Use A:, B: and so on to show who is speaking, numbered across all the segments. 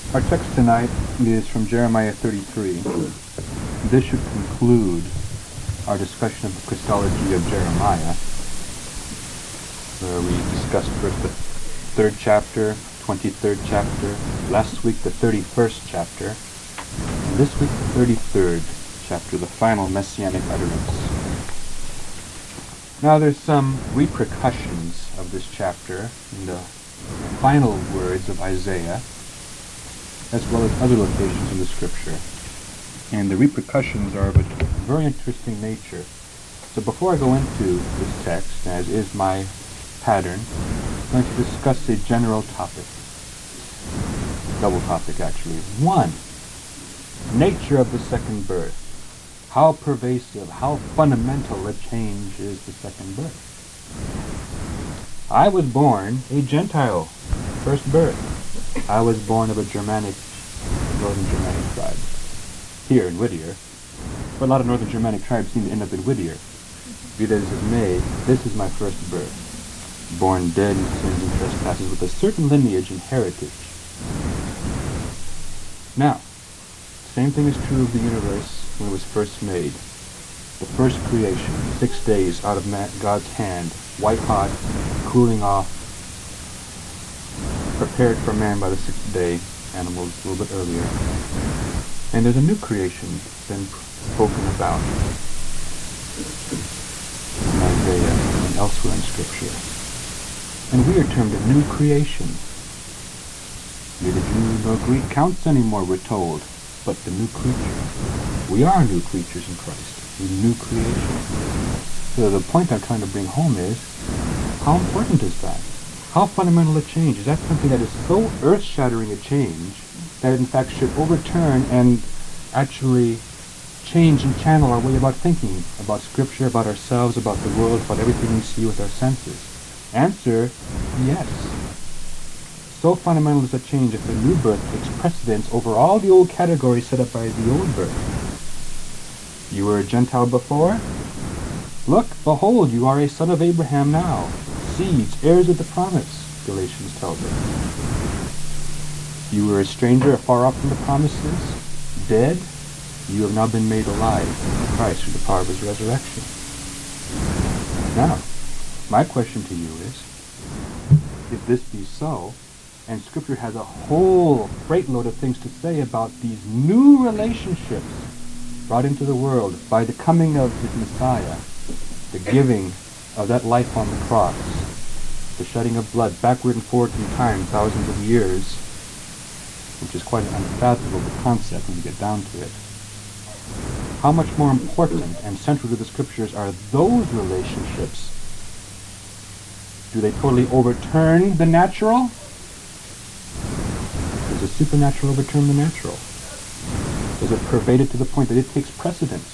A: Our text tonight is from Jeremiah 33. This should conclude our discussion of the Christology of Jeremiah, where we discussed first the 3rd chapter, 23rd chapter, last week the 31st chapter, and this week the 33rd chapter, the final messianic utterance. Now there's some repercussions of this chapter in the final words of Isaiah, as well as other locations in the scripture. And the repercussions are of a very interesting nature. So before I go into this text, as is my pattern, I'm going to discuss a general topic. Double topic, actually. 1. Nature of the second birth. How pervasive, how fundamental a change is the second birth. I was born a Gentile, first birth. I was born of a northern Germanic tribe, here in Whittier. But a lot of northern Germanic tribes seem to end up in Whittier. Be that as it may, this is my first birth, born dead in sins and trespasses with a certain lineage and heritage. Now, same thing is true of the universe when it was first made. The first creation, 6 days out of God's hand, white hot, cooling off, prepared for man by the 6th day, animals a little bit earlier. And there's a new creation been spoken about in Isaiah and elsewhere in Scripture. And we are termed a new creation. Neither Jew nor Greek counts anymore, we're told, but the new creature. We are new creatures in Christ. We're new creation. So the point I'm trying to bring home is, how important is that? How fundamental a change? Is that something that is so earth-shattering a change that it in fact should overturn and actually change and channel our way about thinking, about Scripture, about ourselves, about the world, about everything we see with our senses? Answer, yes. So fundamental is a change that the new birth takes precedence over all the old categories set up by the old birth. You were a Gentile before? Look, behold, you are a son of Abraham now. Seeds, heirs of the promise, Galatians tells us. You were a stranger afar off from the promises, dead. You have now been made alive in Christ through the power of his resurrection. Now, my question to you is, if this be so, and Scripture has a whole freight load of things to say about these new relationships brought into the world by the coming of his Messiah, the giving of that life on the cross, the shedding of blood backward and forward through time, thousands of years, which is quite an unfathomable concept when you get down to it. How much more important and central to the Scriptures are those relationships? Do they totally overturn the natural? Does the supernatural overturn the natural? Does it pervade it to the point that it takes precedence?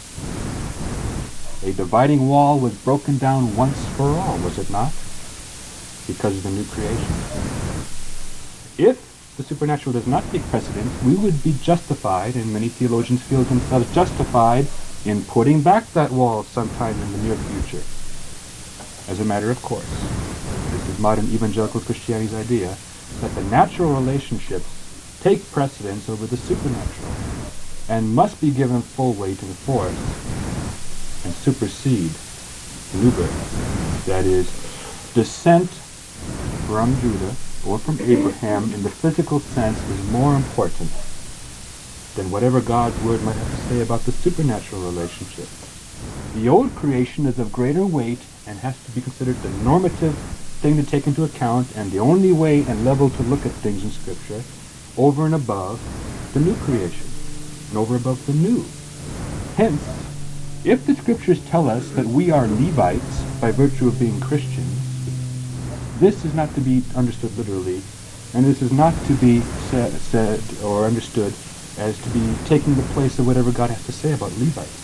A: A dividing wall was broken down once for all, was it not? Because of the new creation. If the supernatural does not take precedence, we would be justified, and many theologians feel themselves justified, in putting back that wall sometime in the near future. As a matter of course, this is modern evangelical Christianity's idea that the natural relationships take precedence over the supernatural and must be given full weight and force and supersede the new birth. That is, descent from Judah or from Abraham in the physical sense is more important than whatever God's word might have to say about the supernatural relationship. The old creation is of greater weight and has to be considered the normative thing to take into account and the only way and level to look at things in Scripture over and above the new creation and over above the new. Hence, if the Scriptures tell us that we are Levites by virtue of being Christians, this is not to be understood literally, and this is not to be said or understood as to be taking the place of whatever God has to say about Levites.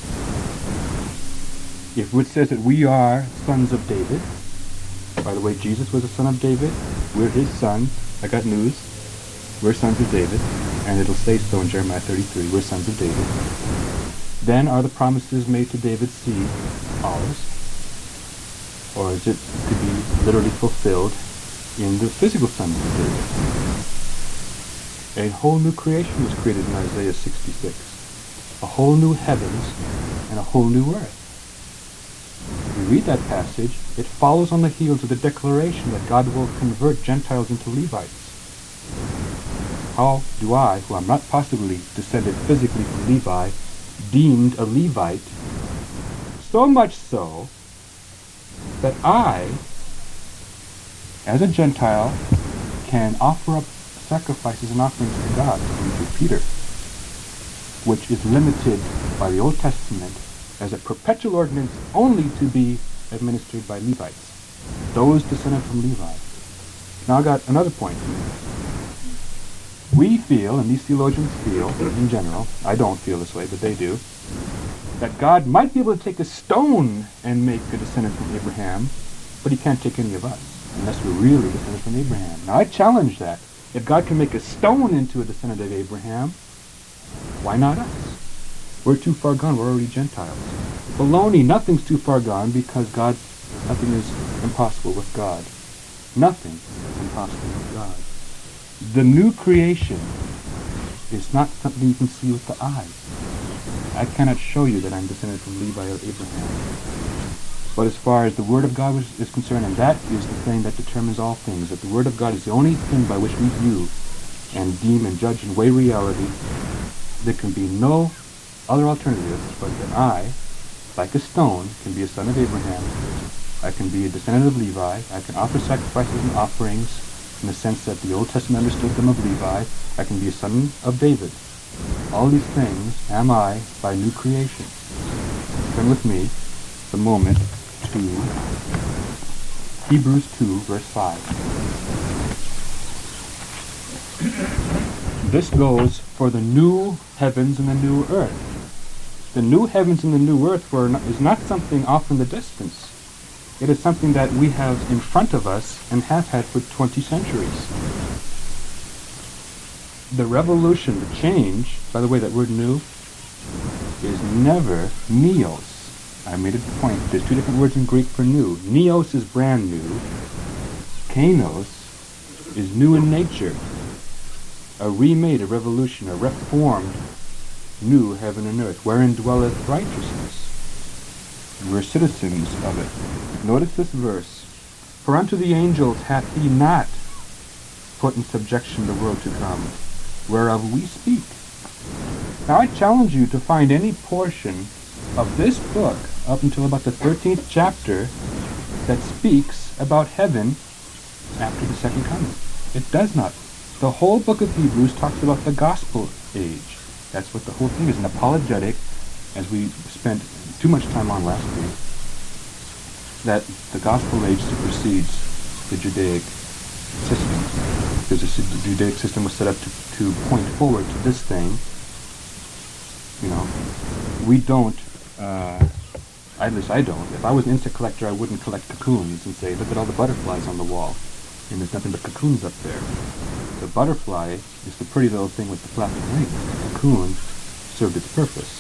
A: If it says that we are sons of David, by the way, Jesus was a son of David, we're his sons. I got news. We're sons of David, and it'll say so in Jeremiah 33, we're sons of David. Then are the promises made to David's seed ours? Or is it to be literally fulfilled in the physical sons of David? A whole new creation was created in Isaiah 66. A whole new heavens and a whole new earth. If we read that passage, it follows on the heels of the declaration that God will convert Gentiles into Levites. How do I, who am not possibly descended physically from Levi, deemed a Levite, so much so that I, as a Gentile, can offer up sacrifices and offerings to God, according to Peter, which is limited by the Old Testament as a perpetual ordinance only to be administered by Levites, those descended from Levi. Now I got another point. We feel, and these theologians feel in general, I don't feel this way, but they do, that God might be able to take a stone and make a descendant from Abraham, but he can't take any of us, unless we're really descendants from Abraham. Now I challenge that. If God can make a stone into a descendant of Abraham, why not us? We're too far gone, we're already Gentiles. Baloney, nothing's too far gone because nothing is impossible with God. Nothing is impossible with God. The new creation is not something you can see with the eye. I cannot show you that I'm descended from Levi or Abraham. But as far as the Word of God is concerned, and that is the thing that determines all things, that the Word of God is the only thing by which we view and deem and judge and weigh reality, there can be no other alternative but that I, like a stone, can be a son of Abraham, I can be a descendant of Levi, I can offer sacrifices and offerings in the sense that the Old Testament understood them of Levi, I can be a son of David. All these things am I by new creation. Turn with me the moment to Hebrews 2, verse 5. This goes for the new heavens and the new earth. The new heavens and the new earth is not something off in the distance. It is something that we have in front of us and have had for 20 centuries. The revolution, the change, by the way, that word new, is never neos. I made a point. There's two different words in Greek for new. Neos is brand new. Kainos is new in nature. A remade, a revolution, a reformed new heaven and earth, wherein dwelleth righteousness. We're citizens of it. Notice this verse. For unto the angels hath he not put in subjection the world to come, whereof we speak. Now I challenge you to find any portion of this book up until about the 13th chapter that speaks about heaven after the second coming. It does not. The whole book of Hebrews talks about the gospel age. That's what the whole thing is, an apologetic, as we spent too much time on last week, that the gospel age supersedes the Judaic system. Because the Judaic system was set up to point forward to this thing. You know, we don't, at least I don't. If I was an insect collector, I wouldn't collect cocoons and say, look at all the butterflies on the wall. And there's nothing but cocoons up there. The butterfly is the pretty little thing with the flapping wings. The cocoon served its purpose.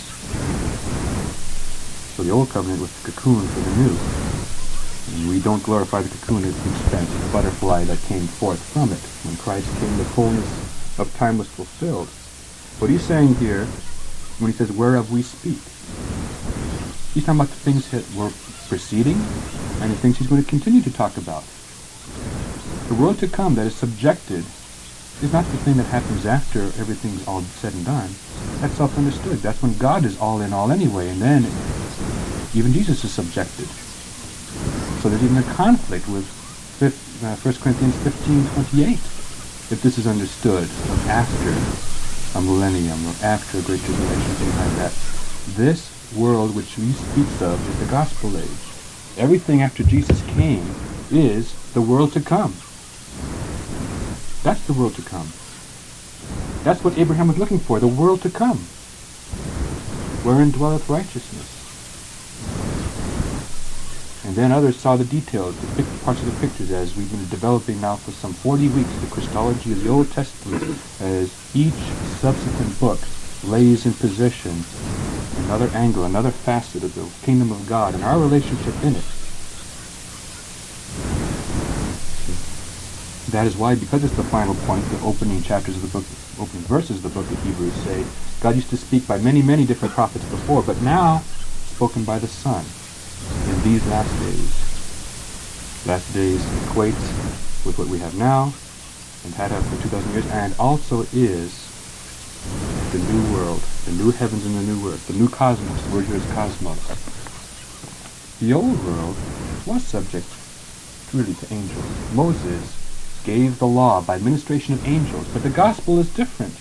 A: So the old covenant was the cocoon for the new. And we don't glorify the cocoon at the expense of the butterfly that came forth from it. When Christ came, the fullness of time was fulfilled. What he's saying here, when he says, whereof we speak, he's talking about the things that were preceding and the things he's going to continue to talk about. The world to come that is subjected is not the thing that happens after everything's all said and done. That's self-understood. That's when God is all in all anyway, and then even Jesus is subjected. So there's even a conflict with 1 Corinthians 15:28, if this is understood of after a millennium or after a great tribulation, things like that. This world which he speaks of is the gospel age. Everything after Jesus came is the world to come. That's the world to come. That's what Abraham was looking for, the world to come, wherein dwelleth righteousness. And then others saw the details, the parts of the pictures, as we've been developing now for some 40 weeks, the Christology of the Old Testament, as each subsequent book lays in position another angle, another facet of the kingdom of God and our relationship in it. That is why, because it's the final point, the opening chapters of the book, opening verses of the book of Hebrews say, God used to speak by many, many different prophets before, but now spoken by the Son in these last days. Last days equates with what we have now and had for 2,000 years, and also is the new world, the new heavens and the new earth, the new cosmos. The word here is cosmos. The old world was subject really to angels. Moses gave the law by ministration of angels, but the gospel is different.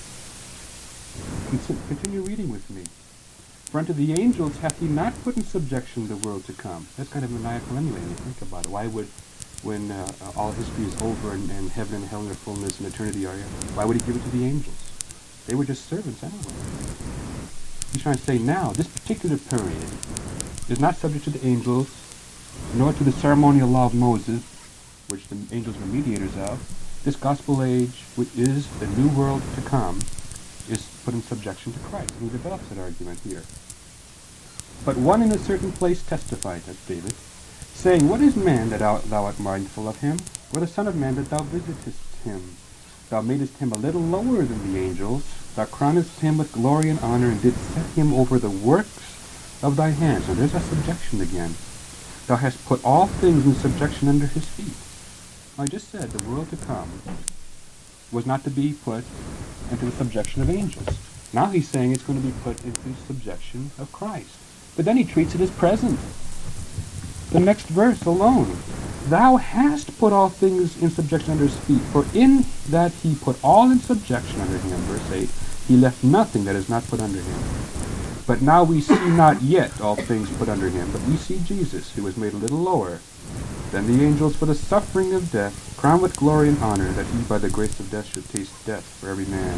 A: Continue reading with me. For unto the angels hath he not put in subjection the world to come. That's kind of maniacal anyway, when you think about it. Why would, when all history is over and heaven and hell in their fullness and eternity are here, why would he give it to the angels? They were just servants anyway. He's trying to say now, this particular period is not subject to the angels, nor to the ceremonial law of Moses, which the angels were mediators of. This gospel age, which is the new world to come, is put in subjection to Christ. And he develops that argument here. But one in a certain place testified, that's David, saying, What is man that thou art mindful of him, or the son of man that thou visitest him? Thou madest him a little lower than the angels. Thou crownest him with glory and honor, and didst set him over the works of thy hands. So there's a subjection again. Thou hast put all things in subjection under his feet. I just said the world to come was not to be put into the subjection of angels. Now he's saying it's going to be put into the subjection of Christ. But then he treats it as present. The next verse alone. Thou hast put all things in subjection under his feet, for in that he put all in subjection under him, verse 8, he left nothing that is not put under him. But now we see not yet all things put under him, but we see Jesus, who was made a little lower than the angels for the suffering of death, crowned with glory and honor, that he by the grace of death should taste death for every man.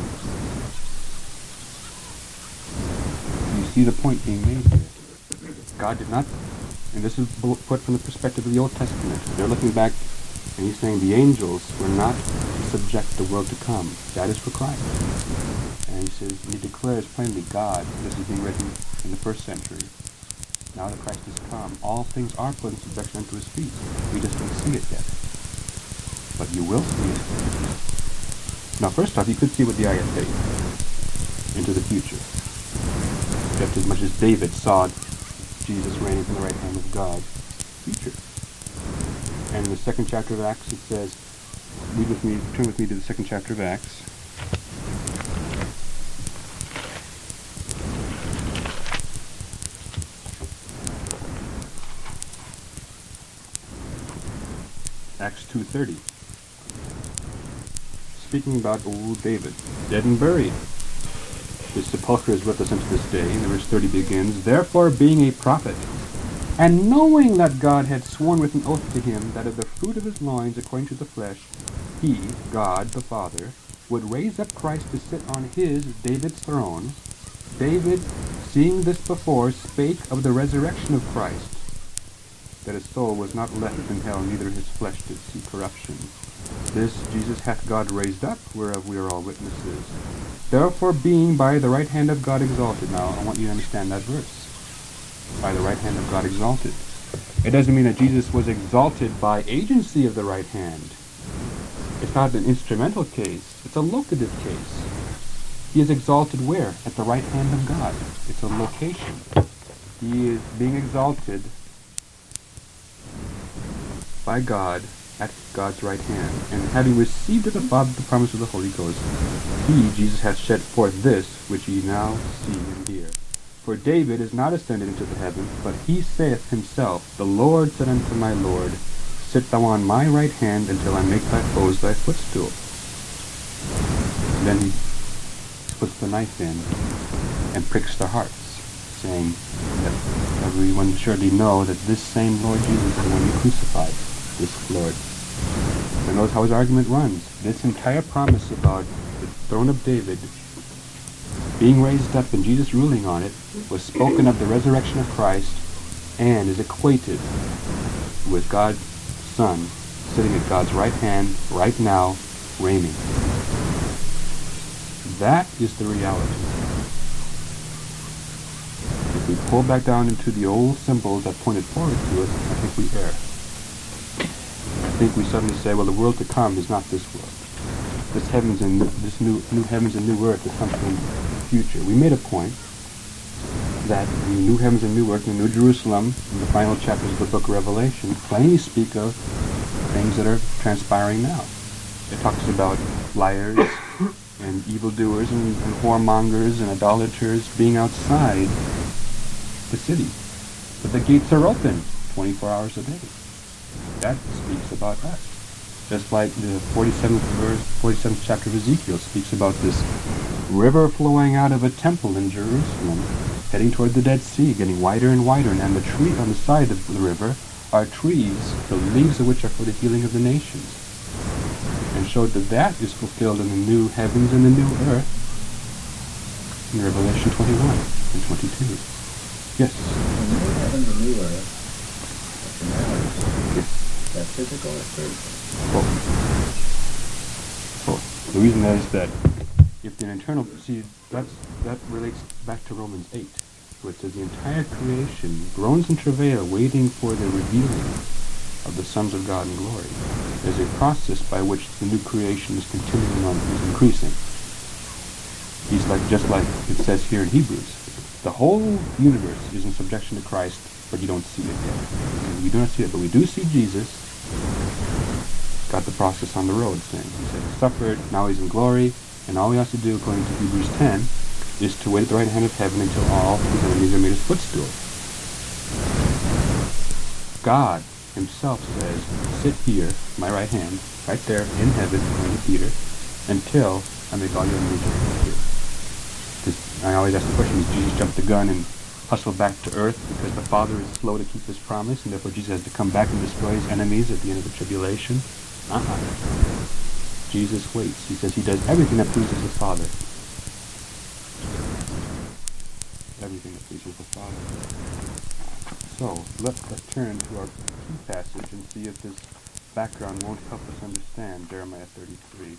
A: You see the point being made here. God did not, and this is put from the perspective of the Old Testament. They're looking back, and he's saying the angels were not to subject the world to come. That is for Christ. And he says, and he declares plainly, God, this is being written in the first century, now that Christ has come, all things are put in subjection unto his feet. We just don't see it yet. But you will see it. Now, first off, you could see with the eye of faith into the future. Just as much as David saw Jesus reigning from the right hand of God, future. And in the second chapter of Acts, it says, turn with me to the second chapter of Acts. Acts 2:30. Speaking about old David, dead and buried. His sepulchre is with us unto this day, and verse 30 begins, Therefore being a prophet, and knowing that God had sworn with an oath to him that of the fruit of his loins according to the flesh, he, God the Father, would raise up Christ to sit on his, David's throne, David, seeing this before, spake of the resurrection of Christ, that his soul was not left in hell, neither his flesh did see corruption. This Jesus hath God raised up, whereof we are all witnesses. Therefore being by the right hand of God exalted. Now, I want you to understand that verse. By the right hand of God exalted. It doesn't mean that Jesus was exalted by agency of the right hand. It's not an instrumental case. It's a locative case. He is exalted where? At the right hand of God. It's a location. He is being exalted by God at God's right hand, and having received of the Father the promise of the Holy Ghost, he, Jesus, hath shed forth this which ye now see and hear. For David is not ascended into the heavens, but he saith himself, The Lord said unto my Lord, Sit thou on my right hand until I make thy foes thy footstool. And then he puts the knife in and pricks their hearts, saying that everyone surely know that this same Lord Jesus is the one you crucified, this Lord. And notice how his argument runs. This entire promise about the throne of David being raised up and Jesus ruling on it was spoken of the resurrection of Christ and is equated with God's Son sitting at God's right hand right now, reigning. That is the reality. If we pull back down into the old symbols that pointed forward to it, I think we err. I think we suddenly say, well, the world to come is not this world. This new heavens and new earth is something future. We made a point that the new heavens and new earth, the new Jerusalem, in the final chapters of the book of Revelation, plainly speak of things that are transpiring now. It talks about liars and evildoers and whoremongers and idolaters being outside the city. But the gates are open 24 hours a day. That speaks about us. Just like the 47th chapter of Ezekiel speaks about this river flowing out of a temple in Jerusalem, heading toward the Dead Sea, getting wider and wider, and the tree on the side of the river are trees, the leaves of which are for the healing of the nations. And showed that is fulfilled in the new heavens and the new earth in Revelation 21 and 22. Yes?
B: The new heavens and new earth, what's the matter?
A: Yes.
B: Is that physical or spiritual?
A: The reason is that if the internal, that relates back to Romans 8, where it says the entire creation groans in travail, waiting for the revealing of the sons of God in glory. There's a process by which the new creation is continuing on, is increasing. Just like it says here in Hebrews, the whole universe is in subjection to Christ, but you don't see it yet. We do not see it, but we do see Jesus. Got the process on the road, saying he said he suffered, now he's in glory, and all he has to do, according to Hebrews 10, is to wait at the right hand of heaven until all his enemies are made his footstool. God himself says, sit here, my right hand, right there in heaven, according to Peter, until I make all your enemies your footstool. Because I always ask the question, does Jesus jump the gun and hustle back to earth because the Father is slow to keep his promise, and therefore Jesus has to come back and destroy his enemies at the end of the tribulation? Jesus waits. He says he does everything that pleases the Father. Everything that pleases the Father. So, let's turn to our key passage and see if this background won't help us understand Jeremiah 33.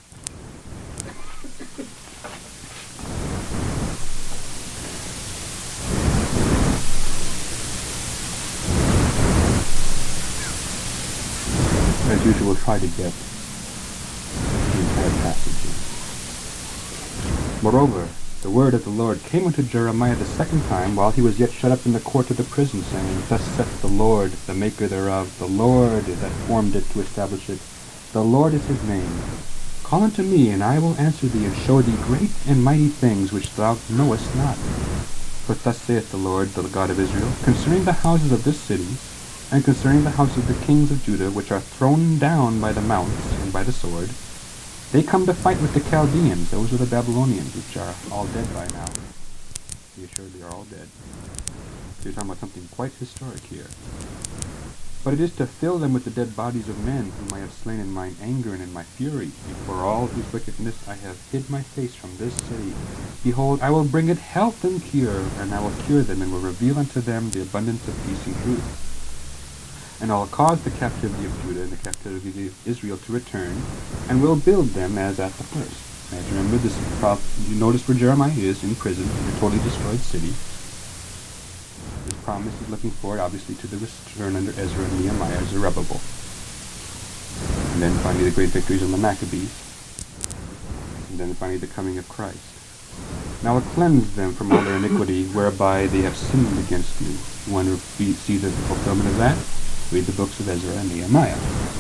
A: As usual, we'll try to get the entire passage in. Moreover, the word of the Lord came unto Jeremiah the second time, while he was yet shut up in the court of the prison, saying, Thus saith the Lord, the maker thereof, the Lord that formed it to establish it. The Lord is his name. Call unto me, and I will answer thee, and show thee great and mighty things which thou knowest not. For thus saith the Lord, the God of Israel, concerning the houses of this city, and concerning the house of the kings of Judah, which are thrown down by the mounts and by the sword, they come to fight with the Chaldeans, those are the Babylonians, which are all dead by now. Be assured they are all dead. So you're talking about something quite historic here. But it is to fill them with the dead bodies of men whom I have slain in mine anger and in my fury, and for all whose wickedness I have hid my face from this city. Behold, I will bring it health and cure, and I will cure them, and will reveal unto them the abundance of peace and truth. And I will cause the captivity of Judah and the captivity of Israel to return, and will build them as at the first. Now, remember this. You notice where Jeremiah is in prison in a totally destroyed city. This promise is looking forward, obviously, to the return under Ezra and Nehemiah, Zerubbabel. And then finally the great victories on the Maccabees. And then finally the coming of Christ. Now I will cleanse them from all their iniquity, whereby they have sinned against me. You want to see the fulfillment of that? Read the books of Ezra and Nehemiah.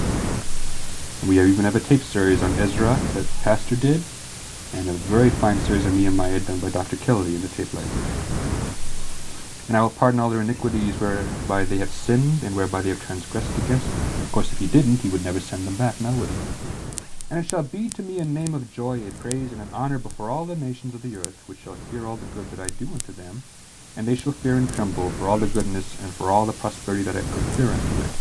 A: We even have a tape series on Ezra that Pastor did, and a very fine series on Nehemiah done by Dr. Kennedy in the tape library. And I will pardon all their iniquities whereby they have sinned, and whereby they have transgressed against me. Of course, if he didn't, he would never send them back, now would he? And it shall be to me a name of joy, a praise, and an honor before all the nations of the earth, which shall hear all the good that I do unto them, and they shall fear and tremble for all the goodness and for all the prosperity that I procure unto them.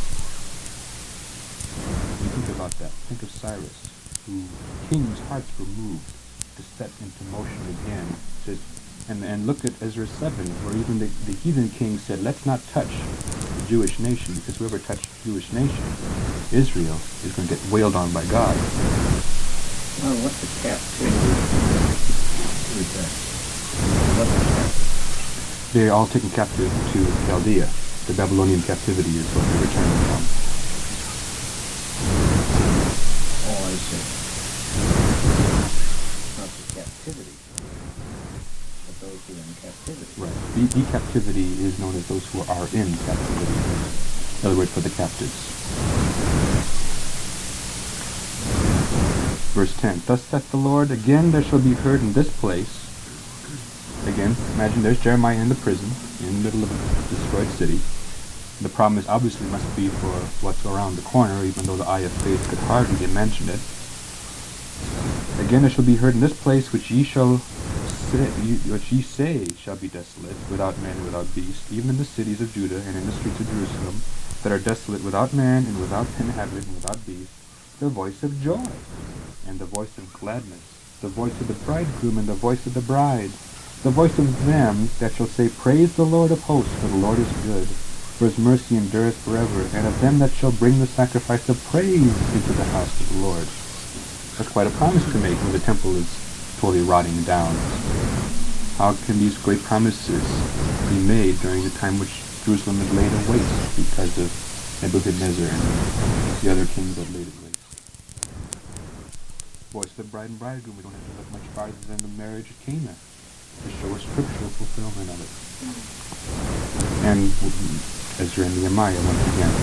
A: When you think about that, think of Cyrus, who kings' hearts were moved to set into motion again. And look at Ezra 7, where even the heathen king said, let's not touch the Jewish nation, because whoever touched the Jewish nation, Israel, is going to get wailed on by God.
B: Well, what's the captivity? What's the captivity?
A: They're all taken captive to Chaldea. The Babylonian captivity is what they're returning from.
B: I see. Not the captivity, but those who are in captivity.
A: Right. The captivity is known as those who are in captivity. Another word for the captives. Verse 10, Thus saith the Lord, again there shall be heard in this place. Again, imagine there's Jeremiah in the prison, in the middle of a destroyed city. The promise obviously must be for what's around the corner, even though the eye of faith could hardly imagine it. Again there shall be heard in this place which ye say shall be desolate, without man and without beast, even in the cities of Judah and in the streets of Jerusalem, that are desolate without man and without inhabitant and without beast, the voice of joy, and the voice of gladness, the voice of the bridegroom and the voice of the bride, the voice of them that shall say, Praise the Lord of hosts, for the Lord is good, for his mercy endureth forever, and of them that shall bring the sacrifice of praise into the house of the Lord. That's quite a promise to make when the temple is totally rotting down. How can these great promises be made during the time which Jerusalem is laid waste because of Nebuchadnezzar and the other kings that laid it waste? Voice of the bride and bridegroom, we don't have to look much farther than the marriage at Cana to show a scriptural fulfillment of it. And Ezra and Nehemiah once again.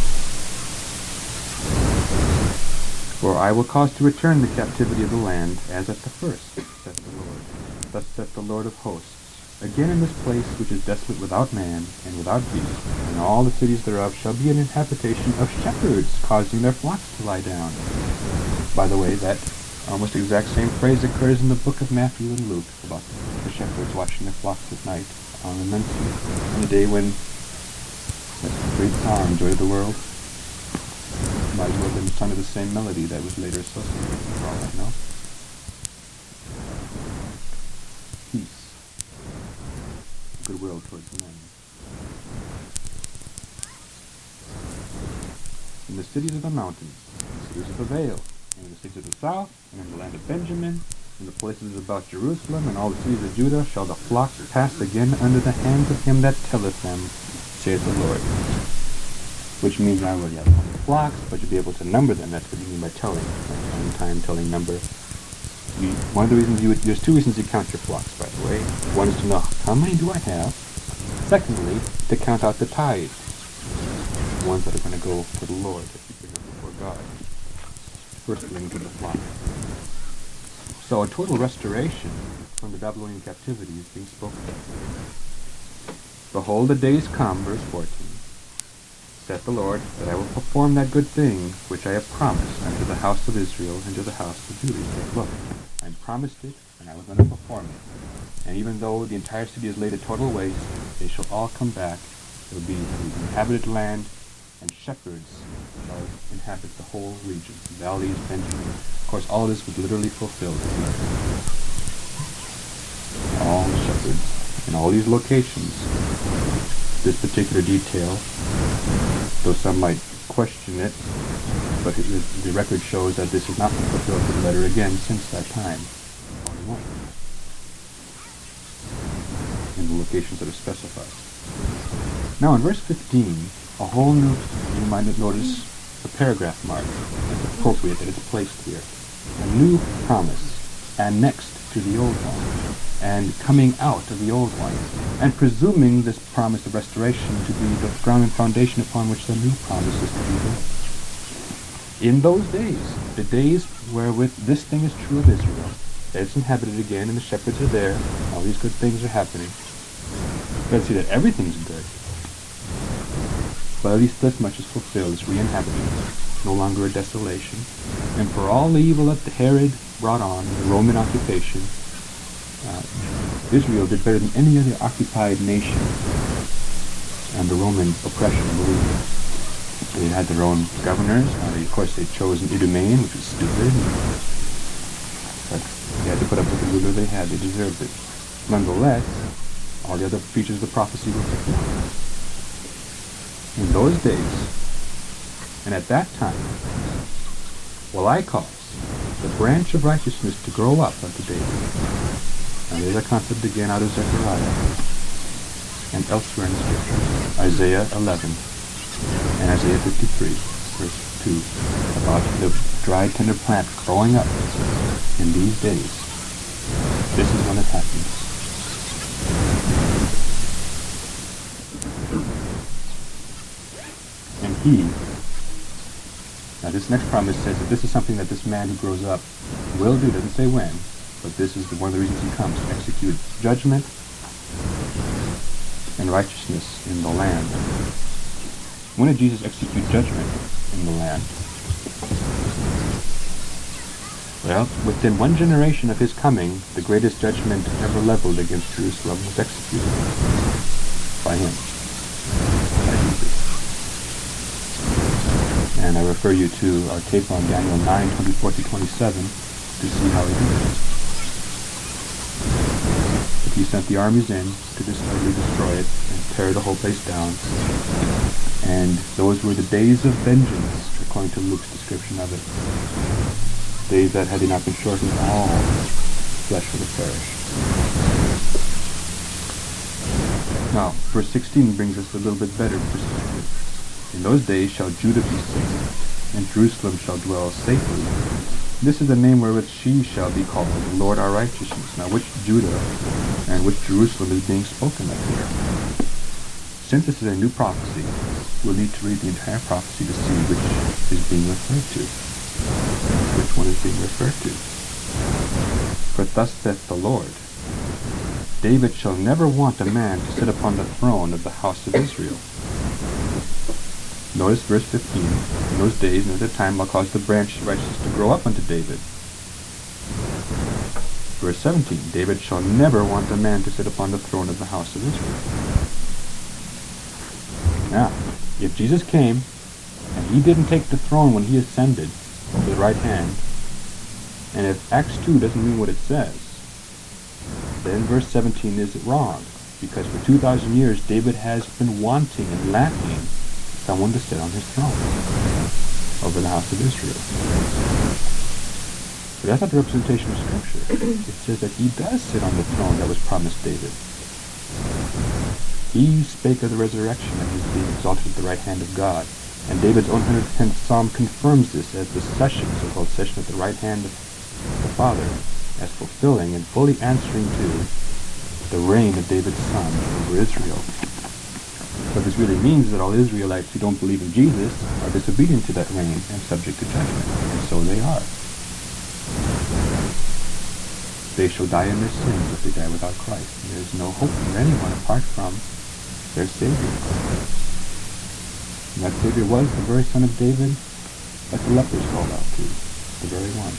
A: For I will cause to return the captivity of the land as at the first, saith the Lord. Thus saith the Lord of hosts. Again in this place which is desolate without man and without beast, and all the cities thereof shall be an habitation of shepherds, causing their flocks to lie down. By the way, that almost exact same phrase occurs in the book of Matthew and Luke about the shepherds watching their flocks at night on the day when that great song, Joy of the World, might as well have been sung of the same melody that was later associated with all that, no? Peace. Goodwill towards men. In the cities of the mountains, the cities of the vale, and in the cities of the south, and in the land of Benjamin, in the places about Jerusalem, and all the cities of Judah, shall the flocks pass again under the hands of him that telleth them, saith the Lord. Which means not only you have flocks, but you'll be able to number them. That's what you mean by telling. Like time, telling, number. One of the reasons there's two reasons you count your flocks, by the way. One is to know how many do I have. Secondly, to count out the tithes. The ones that are going to go for the Lord, that you bring up before God. Firstling to the flock. So a total restoration from the Babylonian captivity is being spoken of. Behold, the days come, verse 14, saith the Lord, that I will perform that good thing which I have promised unto the house of Israel and to the house of Judah. Look, I promised it, and I was going to perform it. And even though the entire city is laid at total waste, they shall all come back. There will be an inhabited land, and shepherds shall inhabit the whole region. Valleys, Benjamin. Of course, all this was literally fulfilled. All the shepherds in all these locations. This particular detail, though some might question it, but the record shows that this has not been fulfilled to the letter again since that time. In the locations that are specified. Now in verse 15, a whole new, you might notice the paragraph mark. It's appropriate that it's placed here. A new promise annexed to the old one, and coming out of the old one, and presuming this promise of restoration to be the ground and foundation upon which the new promise is to be built. In those days, the days wherewith this thing is true of Israel, that it's inhabited again, and the shepherds are there, all these good things are happening. You can see that everything's good. But at least this much is fulfilled, it's re-inhabited, no longer a desolation. And for all the evil that Herod brought on, the Roman occupation, Israel did better than any other occupied nation under Roman oppression, believe me. They had their own governors. Of course, they chose an Idumean, which was stupid. But they had to put up with the ruler they had. They deserved it. Nonetheless, all the other features of the prophecy were fulfilled. In those days, and at that time, will I cause the branch of righteousness to grow up unto David. And there's a concept again out of Zechariah and elsewhere in the Scriptures. Isaiah 11 and Isaiah 53, verse 2 about the dry, tender plant growing up in these days. This is when it happens. And he, now this next promise says that this is something that this man who grows up will do. Doesn't say when, but this is one of the reasons he comes, to execute judgment and righteousness in the land. When did Jesus execute judgment in the land? Well, within one generation of his coming, the greatest judgment ever leveled against Jerusalem was executed by him, by Jesus. And I refer you to our tape on Daniel 9:24-27 to see how he did it. But he sent the armies in to utterly destroy it and tear the whole place down. And those were the days of vengeance, according to Luke's description of it. Days that, had they not been shortened, all flesh would have perished. Now, verse 16 brings us a little bit better perspective. In those days shall Judah be saved, and Jerusalem shall dwell safely. This is the name wherewith she shall be called, the Lord our righteousness. Now, which Judah and which Jerusalem is being spoken of here? Since this is a new prophecy, we'll need to read the entire prophecy to see which is being referred to. Which one is being referred to? For thus saith the Lord, David shall never want a man to sit upon the throne of the house of Israel. Notice verse 15. In those days and at that time I'll cause the branch of righteousness to grow up unto David. Verse 17. David shall never want a man to sit upon the throne of the house of Israel. Now, if Jesus came and he didn't take the throne when he ascended to the right hand, and if Acts 2 doesn't mean what it says, then verse 17 is wrong, because for 2,000 years David has been wanting and lacking someone to sit on his throne over the house of Israel. But that's not the representation of Scripture. It says that he does sit on the throne that was promised David. He spake of the resurrection and his being exalted at the right hand of God. And David's own 110th Psalm confirms this as the session, so-called session at the right hand of the Father, as fulfilling and fully answering to the reign of David's son over Israel. What this really means is that all Israelites who don't believe in Jesus are disobedient to that reign and subject to judgment, and so they are. They shall die in their sins if they die without Christ. There is no hope for anyone apart from their Savior. And that Savior was the very Son of David that the lepers called out to, the very one.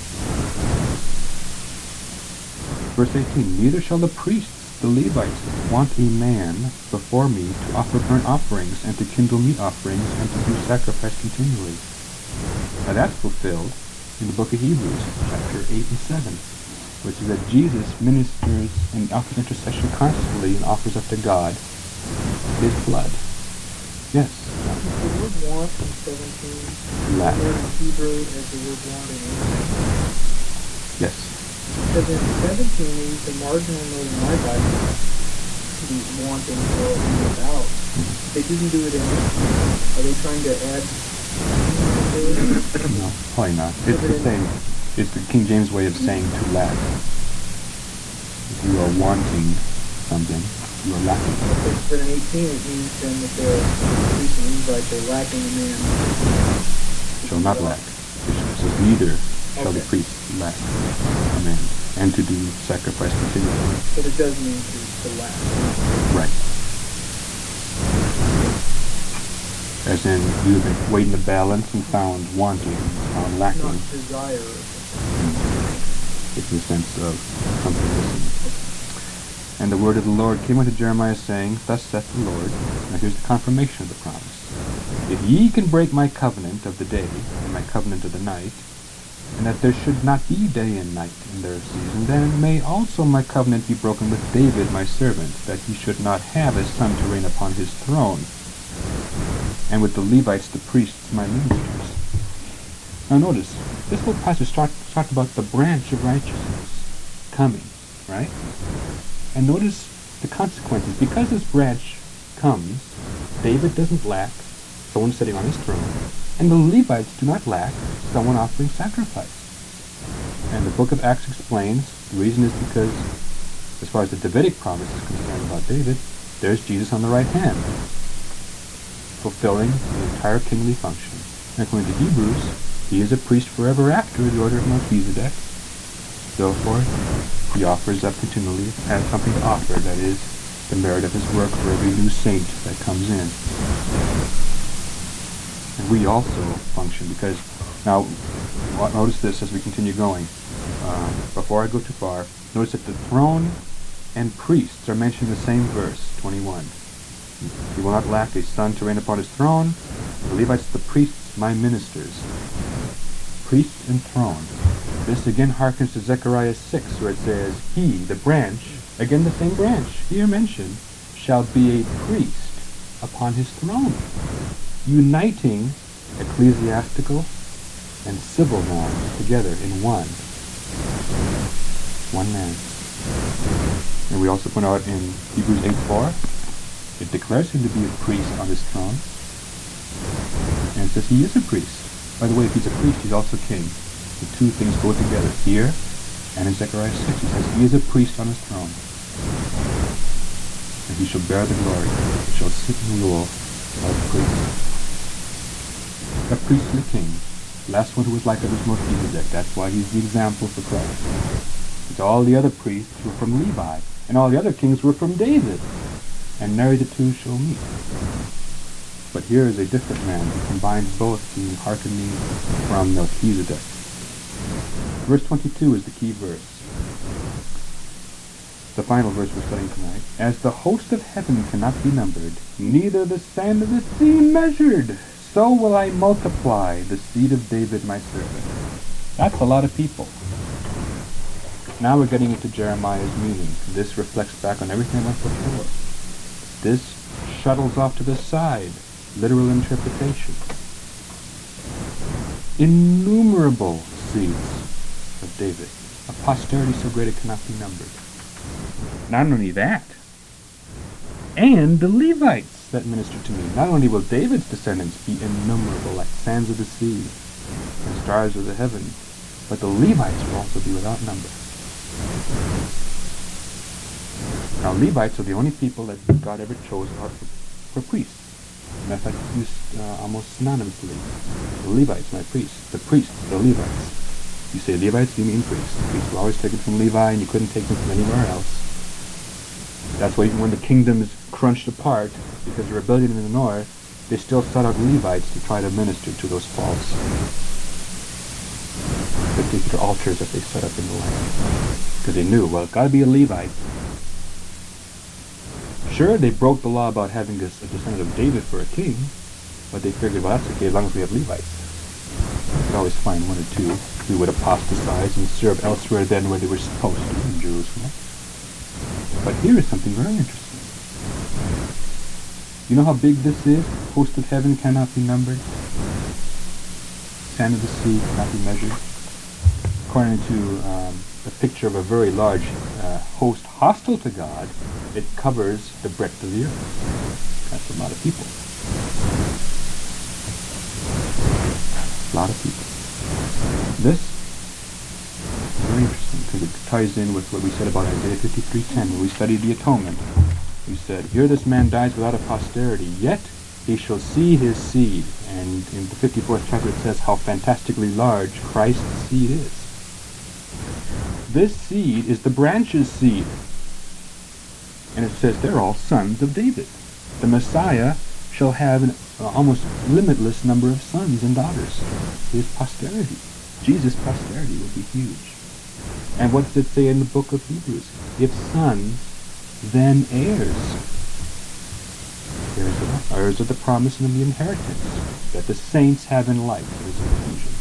A: Verse 18, neither shall the priests, the Levites, want a man before me to offer burnt offerings and to kindle meat offerings and to do sacrifice continually. Now that's fulfilled in the book of Hebrews, chapter 8 and 7, which is that Jesus ministers and offers intercession constantly and offers up to God his blood. Yes.
C: The word want in 17,
A: Latin.
C: the word in Hebrew as the word want in English.
A: Yes.
C: Because in 17, the marginal note in my Bible, the wanting or without, they didn't do it in English. Are they trying to add meaning to it?
A: No, probably not. It's the same. It's the King James way of saying to lack. If you are wanting something, you are lacking.
C: But in 18, it means then that they're priests and Levites are lacking a man.
A: Shall not lack. It says neither shall the priest lack a man, and to do sacrifice continually.
C: But it does mean to lack.
A: Right. As in, you have been weighed in the balance and found wanting, found lacking.
C: Not desire.
A: It's in the sense of something missing. And the word of the Lord came unto Jeremiah, saying, thus saith the Lord. Now here's the confirmation of the promise. If ye can break my covenant of the day, and my covenant of the night, and that there should not be day and night in their season, then may also my covenant be broken with David my servant, that he should not have a son to reign upon his throne, and with the Levites the priests my ministers. Now notice, this whole passage talks about the branch of righteousness coming, right? And notice the consequences. Because this branch comes, David doesn't lack someone sitting on his throne, And the Levites do not lack someone offering sacrifice. And the book of Acts explains the reason is because, as far as the Davidic promise is concerned about David, there's Jesus on the right hand, fulfilling the entire kingly function. And according to Hebrews, he is a priest forever after the order of Melchizedek. Therefore, he offers up continually, has something to offer, that is, the merit of his work for every new saint that comes in. And we also function because, now, notice this as we continue going. Before I go too far, notice that the throne and priests are mentioned in the same verse, 21. He will not lack a son to reign upon his throne. The Levites, the priests, my ministers. Priest and throne. This again harkens to Zechariah 6, where it says, he, the branch, again the same branch here mentioned, shall be a priest upon his throne, uniting ecclesiastical and civil norms together in one man. And we also point out in Hebrews 8:4, it declares him to be a priest on his throne, and it says he is a priest. By the way, if he's a priest, he's also king. The two things go together. Here, and in Zechariah 6, he says he is a priest on his throne, and he shall bear the glory, he shall sit and rule like a priest. A priestly king. Last one who was like it was Melchizedek. That's why he's the example for Christ. Because all the other priests were from Levi, and all the other kings were from David, and nary the two shall meet. But here is a different man who combines both, being hearkening from Melchizedek. Verse 22 is the key verse. The final verse we're studying tonight. As the host of heaven cannot be numbered, neither the sand of the sea measured, so will I multiply the seed of David my servant. That's a lot of people. Now we're getting into Jeremiah's meaning. This reflects back on everything I went before. This shuttles off to the side. Literal interpretation. Innumerable seeds of David. A posterity so great it cannot be numbered. Not only that, and the Levites that minister to me. Not only will David's descendants be innumerable like sands of the sea and stars of the heaven, but the Levites will also be without number. Now, Levites are the only people that God ever chose out for priests. Matter of fact, used almost synonymously. The Levites, my priests. The priests, the Levites. You say Levites, you mean priests. The priests were always taken from Levi, and you couldn't take them from anywhere else. That's why even when the kingdom is crunched apart, because of rebellion in the north, they still sought out Levites to try to minister to those false particular altars that they set up in the land. Because they knew, well, it's got to be a Levite. Sure, they broke the law about having a descendant of David for a king, but they figured, well, that's okay as long as we have Levites. We could always find one or two who would apostatize and serve elsewhere than where they were supposed to in Jerusalem. But here is something very interesting. You know how big this is? Host of heaven cannot be numbered. Sand of the sea cannot be measured. According to the picture of a very large host hostile to God, it covers the breadth of the earth. That's a lot of people. A lot of people. This is very interesting because it ties in with what we said about Isaiah 53:10 when we studied the atonement. We said, here this man dies without a posterity, yet he shall see his seed. And in the 54th chapter it says how fantastically large Christ's seed is. This seed is the branch's seed. And it says they're all sons of David. The Messiah shall have an almost limitless number of sons and daughters. His posterity. Jesus' posterity will be huge. And what does it say in the book of Hebrews? If sons, then heirs. Heirs of the promise and of the inheritance that the saints have in life. Is in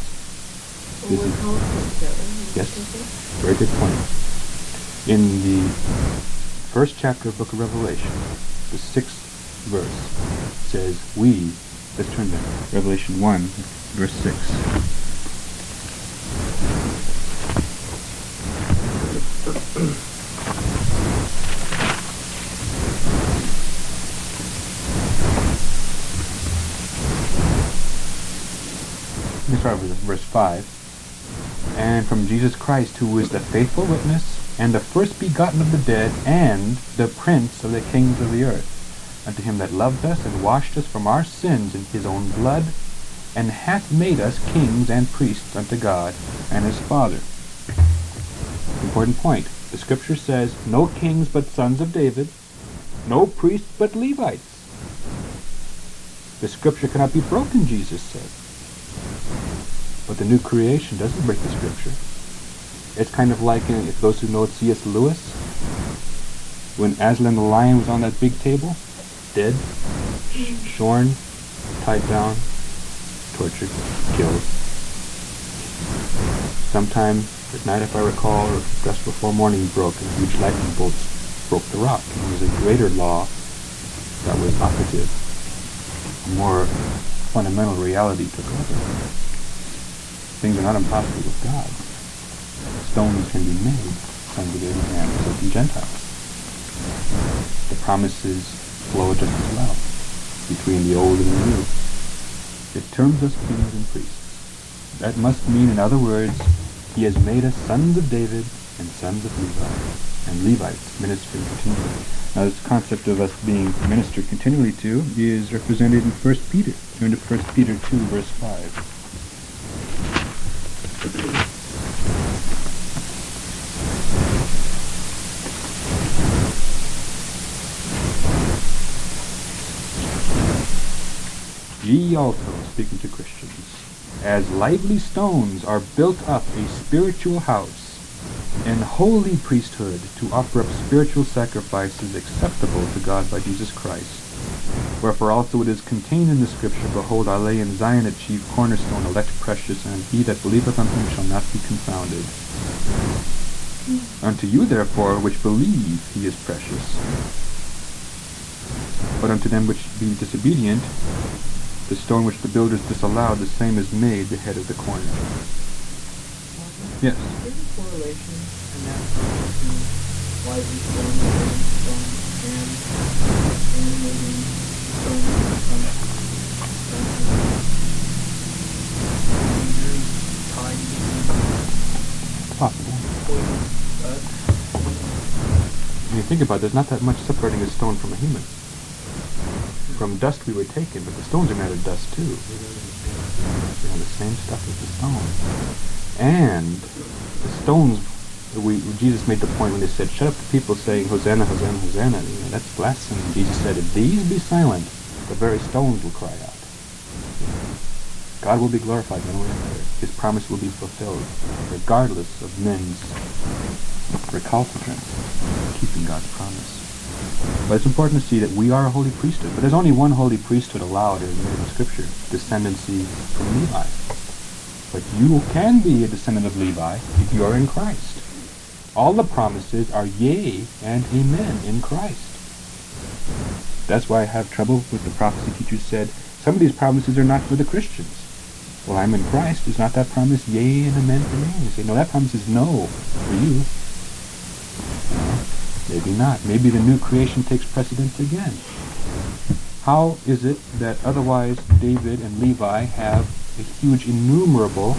A: Ephesians. Yes, very good point. In the first chapter of the book of Revelation, the 6th verse says, let's turn there, Revelation 1, verse 6. start with verse 5. And from Jesus Christ, who is the faithful witness, and the first begotten of the dead, and the prince of the kings of the earth, unto him that loved us, and washed us from our sins in his own blood, and hath made us kings and priests unto God and his Father. Important point. The scripture says, no kings but sons of David, no priests but Levites. The scripture cannot be broken, Jesus said. But the new creation doesn't break the scripture. It's kind of like, if those who know C.S. Lewis, when Aslan the lion was on that big table, dead, shorn, tied down, tortured, killed. Sometime at night, if I recall, or just before morning broke, and huge lightning bolts broke the rock. And it was a greater law that was operative. A more fundamental reality took over. Things are not impossible with God. Stones can be made, sons of Abraham, certain Gentiles. The promises flow just as well between the old and the new. It terms us kings and priests. That must mean, in other words, he has made us sons of David and sons of Levi, and Levites ministering continually. Now, this concept of us being ministered continually to is represented in 1 Peter. Turn to 1 Peter 2, verse 5. Ye also, speaking to Christians, as lively stones are built up a spiritual house, an holy priesthood, to offer up spiritual sacrifices acceptable to God by Jesus Christ. Wherefore also it is contained in the Scripture, Behold, I lay in Zion a chief cornerstone, elect precious, and he that believeth on him shall not be confounded. Unto you therefore which believe he is precious. But unto them which be disobedient, the stone which the builders disallowed, the same is made the head of the corner. Yes.
C: There's a correlation in that between lively stone and stone and animating stone
A: Possible. When you think about it, there's not that much separating a stone from a human. From dust we were taken, but the stones are made of dust too. They have the same stuff as the stones. And the stones, Jesus made the point when he said, shut up the people saying, Hosanna, Hosanna, Hosanna. That's blasphemy. Jesus said, if these be silent, the very stones will cry out. God will be glorified when we're there. His promise will be fulfilled, regardless of men's recalcitrance, keeping God's promise. But it's important to see that we are a holy priesthood. But there's only one holy priesthood allowed in the Scripture, descendancy from Levi. But you can be a descendant of Levi if you are in Christ. All the promises are yea and amen in Christ. That's why I have trouble with the prophecy teachers said, some of these promises are not for the Christians. Well, I'm in Christ. Is not that promise yea and amen for me? You say, no, that promise is no for you. Maybe not. Maybe the new creation takes precedence again. How is it that otherwise David and Levi have a huge innumerable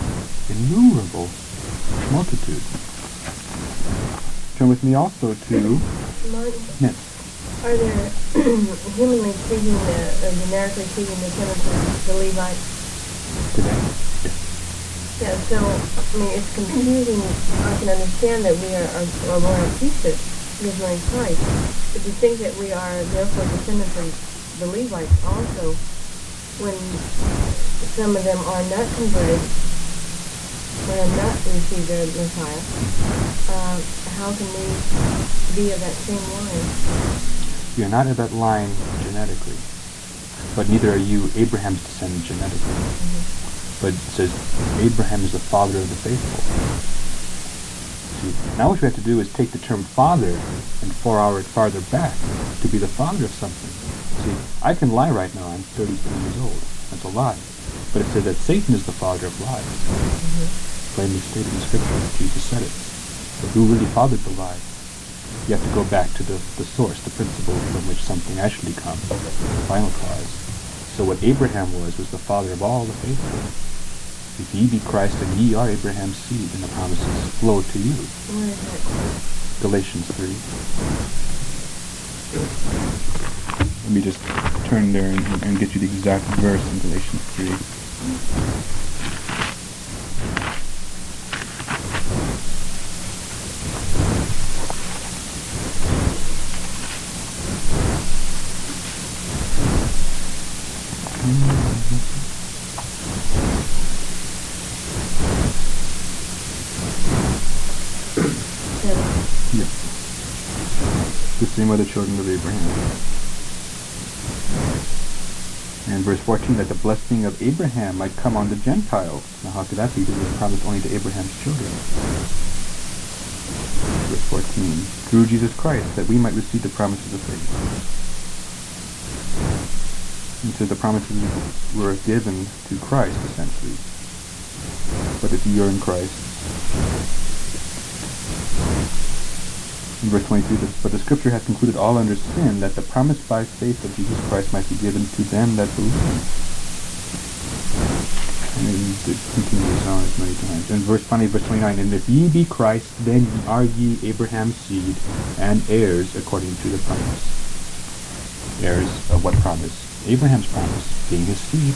A: multitude? Turn with me also to...
D: Martin,
A: yes.
D: are there, humanly speaking, numerically speaking, descendants of the Levites?
A: Today?
D: Yeah, so, I mean, it's confusing. I can understand that we are a royal priesthood because we're in Christ. But to think that we are therefore descendants of the Levites also, when some of them are not converted, or have not received their Messiah, how can we be of that same line?
A: You're not of that line genetically, but neither are you Abraham's descendant genetically.
D: Mm-hmm.
A: But it says Abraham is the father of the faithful. See, now what we have to do is take the term father and 4 hours farther back to be the father of something. See, I can lie right now. I'm 33 years old. That's a lie. But it says that Satan is the father of lies. Mm-hmm. Plainly stated in Scripture. Jesus said it. But who really fathered the lie? You have to go back to the source, the principle from which something actually comes, the final cause. So what Abraham was the father of all the faithful. If ye be Christ, then ye are Abraham's seed, and the promises flow to you.
D: Where is that?
A: Galatians 3. Let me just turn there and get you the exact verse in Galatians 3. Yeah. The same are the children of Abraham. And verse 14, that the blessing of Abraham might come on the Gentiles. Now how could that be? Because it was promised only to Abraham's children. Verse 14, through Jesus Christ, that we might receive the promises of faith. And so the promises were given to Christ, essentially. But if you are in Christ. In verse 22, but the scripture hath concluded all under sin, that the promise by faith of Jesus Christ might be given to them that believe. And it continues on as many times. And verse 29, and if ye be Christ, then are ye Abraham's seed, and heirs according to the promise. Heirs of what promise? Abraham's promise, being his seed.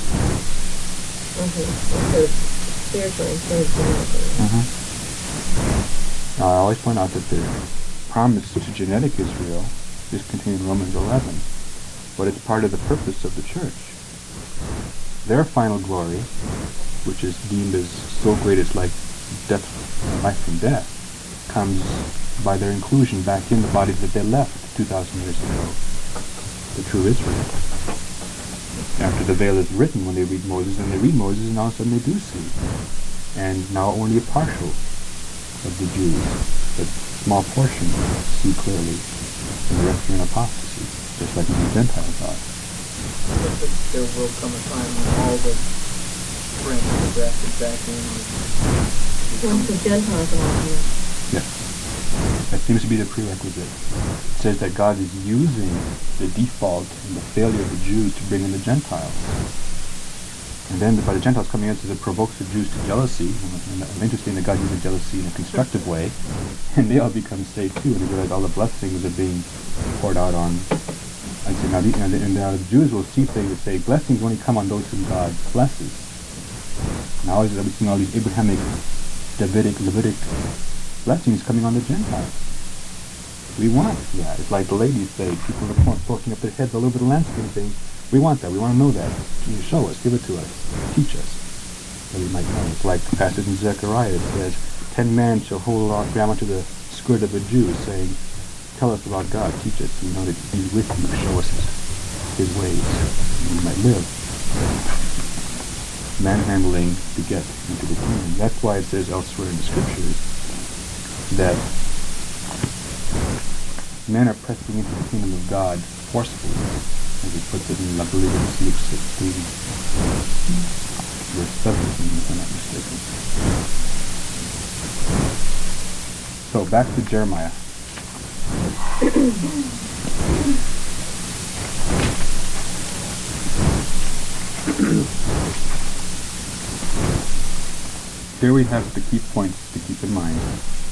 D: Okay, so spiritually instead of genetically.
A: Now, I always point out that the promise to genetic Israel is contained in Romans 11, but it's part of the purpose of the church. Their final glory, which is deemed as so great as life from death, comes by their inclusion back in the body that they left 2,000 years ago, the true Israel. After the veil is written, when they read Moses, and all of a sudden they do see. And now only a partial of the Jews, but small portion see clearly, and the rest are in apostasy, just like many Gentiles are.
C: But there will come a time when all the branches are grafted back in.
D: Once the Gentiles are all here.
A: Yes. That seems to be the prerequisite. It says that God is using the default and the failure of the Jews to bring in the Gentiles. And then by the Gentiles coming in, it says it provokes the Jews to jealousy. And interesting that God uses jealousy in a constructive way. And they all become saved too. And they realize all the blessings are being poured out on. I'd say now, the Jews will see things that say blessings only come on those whom God blesses. Now we're seeing all these Abrahamic, Davidic, Levitic blessings coming on the Gentiles. We want that. It's like the ladies say, people are poking up their heads a little bit of landscape saying, we want that. We want to know that. Can you show us? Give it to us. Teach us. That we might know. It's like the passage in Zechariah. It says, 10 men shall hold on, grab onto the skirt of a Jew, saying, tell us about God. Teach us. We know that He's with you. Show us His ways. And we might live. Manhandling to get into the kingdom. That's why it says elsewhere in the scriptures that men are pressing into the kingdom of God forcefully. As he puts it in, I believe it's Luke 16, verse 17, if I'm not mistaken. So, back to Jeremiah. Here we have the key points to keep in mind.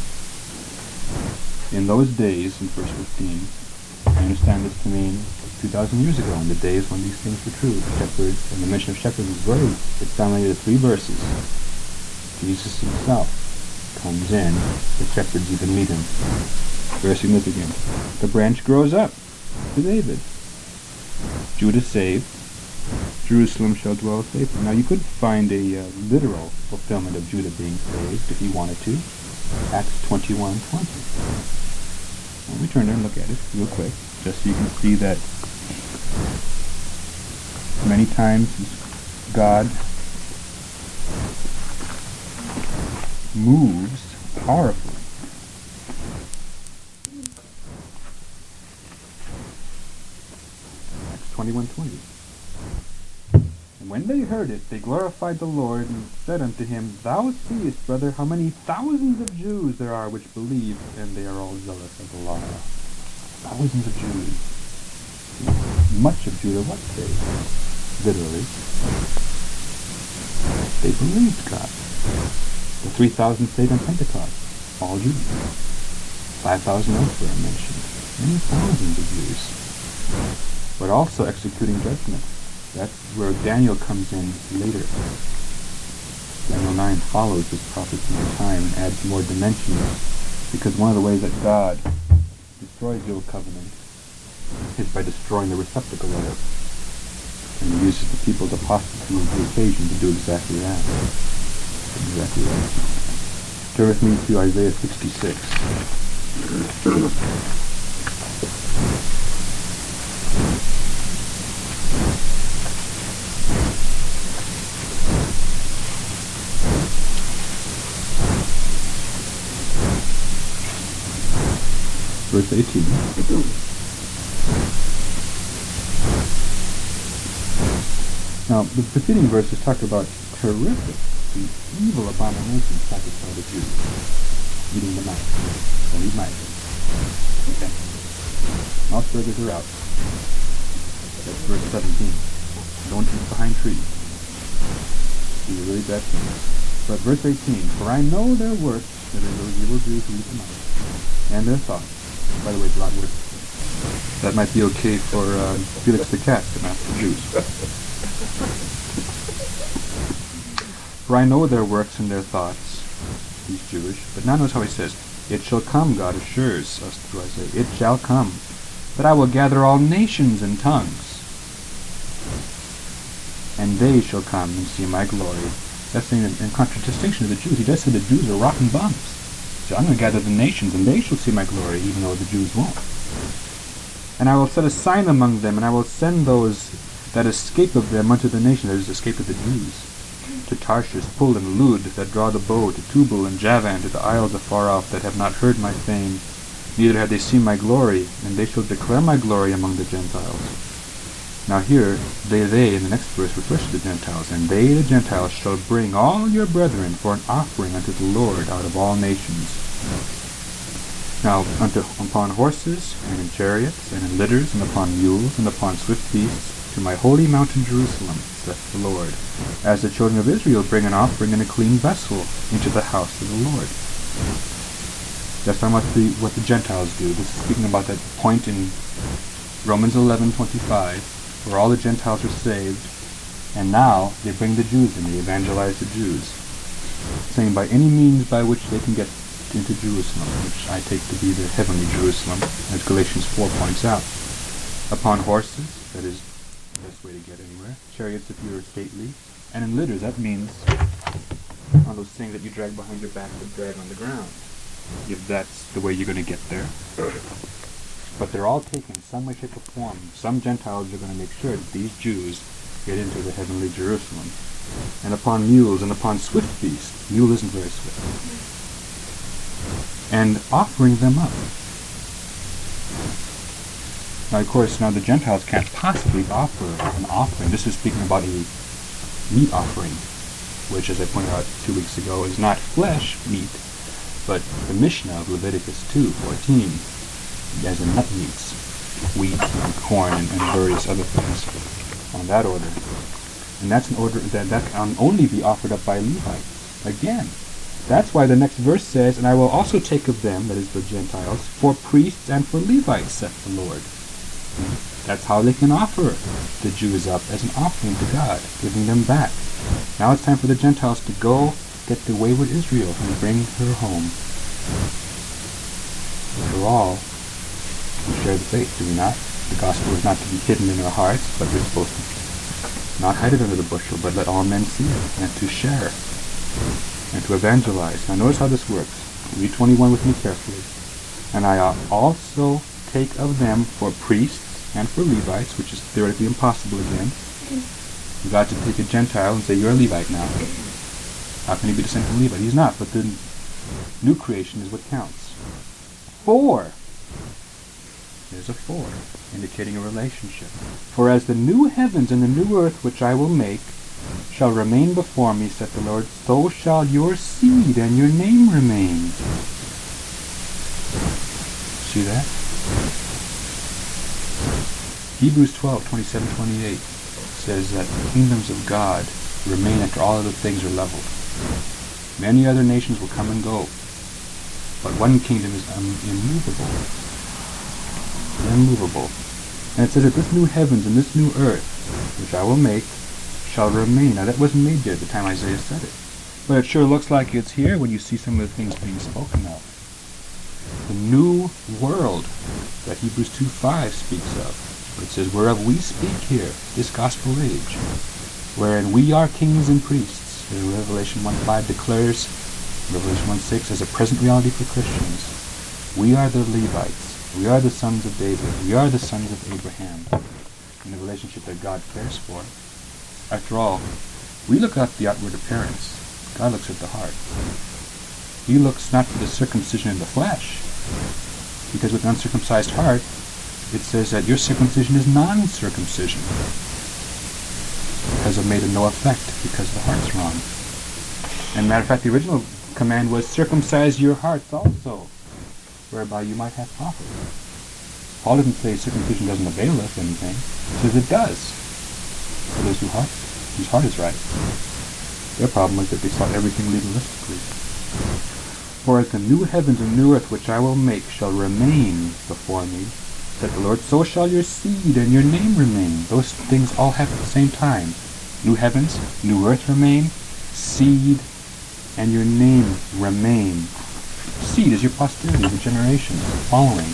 A: In those days, in verse 15, I understand this to mean 2,000 years ago, in the days when these things were true. Shepherds, and the mention of shepherds is it's dominated 3 verses. Jesus himself comes in, the shepherds even meet him. Very significant. The branch grows up to David. Judah saved, Jerusalem shall dwell safely. Now you could find a literal fulfillment of Judah being saved if you wanted to. Acts 21:20. Let me turn there and look at it real quick, just so you can see that many times God moves powerfully. Acts 21:20. And when they heard it, they glorified the Lord and said unto him, Thou seest, brother, how many thousands of Jews there are which believe, and they are all zealous of the law. Thousands of Jews. Much of Judah was saved, literally. They believed God. The 3,000 stayed on Pentecost, all Jews. 5,000 elsewhere are mentioned, many thousands of Jews. But also executing judgment. That's where Daniel comes in later. Daniel 9 follows this prophecy in time and adds more dimensions, because one of the ways that God destroys the old covenant is by destroying the receptacle of it. And he uses the people's apostasy as the occasion to do exactly that. Exactly that. Turn with me to Isaiah 66. Verse 18. Now, the preceding verses talk about terrific, the evil abominations practiced by the Jews. Eating the mice. Don't eat mice. Okay. Mouse burgers are out. That's verse 17. Don't eat behind trees. These are really bad things. But verse 18. For I know their works, that are those evil Jews who eat the mice, and their thoughts. By the way, it's a lot worse. That might be okay for Felix the cat, but not for Jews. For I know their works and their thoughts. He's Jewish. But now notice how he says, it shall come, God assures us through Isaiah. It shall come, that I will gather all nations and tongues. And they shall come and see my glory. That's saying in contradistinction to the Jews. He does say the Jews are rotten bums. So I'm going to gather the nations, and they shall see my glory, even though the Jews won't. And I will set a sign among them, and I will send those that escape of them unto the nation, that is, escape of the Jews, to Tarshish, Pul, and Lud, that draw the bow, to Tubal and Javan, to the isles afar off, that have not heard my fame, neither have they seen my glory, and they shall declare my glory among the Gentiles. Now here, they, in the next verse, refers to the Gentiles. And they, the Gentiles, shall bring all your brethren for an offering unto the Lord out of all nations. Now, upon horses, and in chariots, and in litters, and upon mules, and upon swift beasts, to my holy mountain Jerusalem, saith the Lord, as the children of Israel bring an offering in a clean vessel into the house of the Lord. That's talking about what the Gentiles do. This is speaking about that point in Romans 11:25, where all the Gentiles are saved, and now they bring the Jews in, they evangelize the Jews, saying by any means by which they can get into Jerusalem, which I take to be the heavenly Jerusalem, as Galatians 4 points out. Upon horses, that is the best way to get anywhere. Chariots if you're stately. And in litters, that means on those things that you drag behind your back that drag on the ground, if that's the way you're going to get there. But they're all taken in some way, shape, or form. Some Gentiles are going to make sure that these Jews get into the heavenly Jerusalem. And upon mules and upon swift beasts. Mule isn't very swift. And offering them up. Now, of course, now the Gentiles can't possibly offer an offering. This is speaking about a meat offering, which, as I pointed out 2 weeks ago, is not flesh meat, but the Mishnah of Leviticus 2:14, as in nut meats, wheat and corn and various other things on that order. And that's an order that can only be offered up by Levi. Again, that's why the next verse says, and I will also take of them, that is the Gentiles, for priests and for Levites, saith the Lord. That's how they can offer the Jews up as an offering to God, giving them back. Now it's time for the Gentiles to go get the wayward Israel and bring her home. For all, we share the faith, do we not? The gospel is not to be hidden in our hearts, but we're supposed to not hide it under the bushel, but let all men see it, and to share, and to evangelize. Now notice how this works. Read 21 with me carefully. And I also take of them for priests and for Levites, which is theoretically impossible again. You got to take a Gentile and say, you're a Levite now. How can he be descended from Levi? He's not, but the new creation is what counts. 4. There's a 4, indicating a relationship. For as the new heavens and the new earth which I will make shall remain before me, saith the Lord, so shall your seed and your name remain. See that? Hebrews 12:27-28 says that the kingdoms of God remain after all other things are leveled. Many other nations will come and go, but one kingdom is immovable. Immovable. And it says that this new heavens and this new earth, which I will make, shall remain. Now that wasn't made there at the time Isaiah said it. But it sure looks like it's here when you see some of the things being spoken of. The new world that Hebrews 2:5 speaks of. It says, whereof we speak here, this gospel age, wherein we are kings and priests, as Revelation 1:5 declares, Revelation 1:6 as a present reality for Christians. We are the Levites. We are the sons of David. We are the sons of Abraham. In the relationship that God cares for. After all, we look at the outward appearance. God looks at the heart. He looks not for the circumcision in the flesh, because with an uncircumcised heart, it says that your circumcision is non-circumcision, because of made of no effect, because the heart's wrong. And matter of fact, the original command was circumcise your hearts also, whereby you might have profit. Paul doesn't say circumcision doesn't avail us anything. He says it does. For those whose heart is right. Their problem is that they saw everything legalistically. For as the new heavens and new earth which I will make shall remain before me, said the Lord, so shall your seed and your name remain. Those things all happen at the same time. New heavens, new earth remain, seed, and your name remain. Seed is your posterity, the generations following.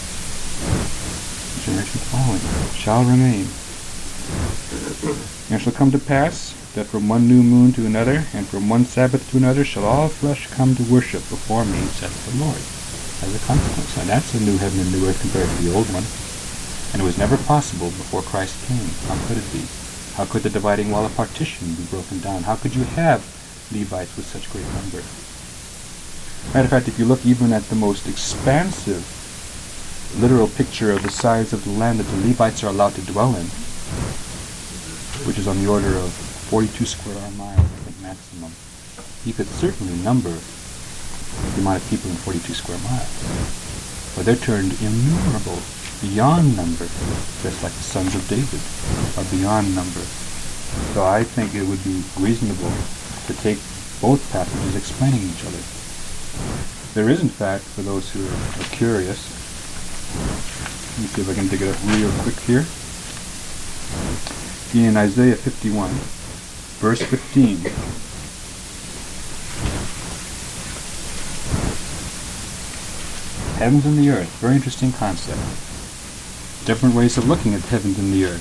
A: The generations following shall remain. And it shall come to pass that from one new moon to another, and from one Sabbath to another, shall all flesh come to worship before me, saith the Lord. As a consequence. And that's a new heaven and new earth compared to the old one. And it was never possible before Christ came. How could it be? How could the dividing wall of partition be broken down? How could you have Levites with such great number? Matter of fact, if you look even at the most expansive literal picture of the size of the land that the Levites are allowed to dwell in, which is on the order of 42 square miles, I think, maximum, you could certainly number the amount of people in 42 square miles. But they're turned innumerable, beyond number, just like the sons of David are beyond number. So I think it would be reasonable to take both passages explaining each other. There is, in fact, for those who are curious, let me see if I can dig it up real quick here. In Isaiah 51, verse 15, heavens and the earth, very interesting concept. Different ways of looking at heavens and the earth.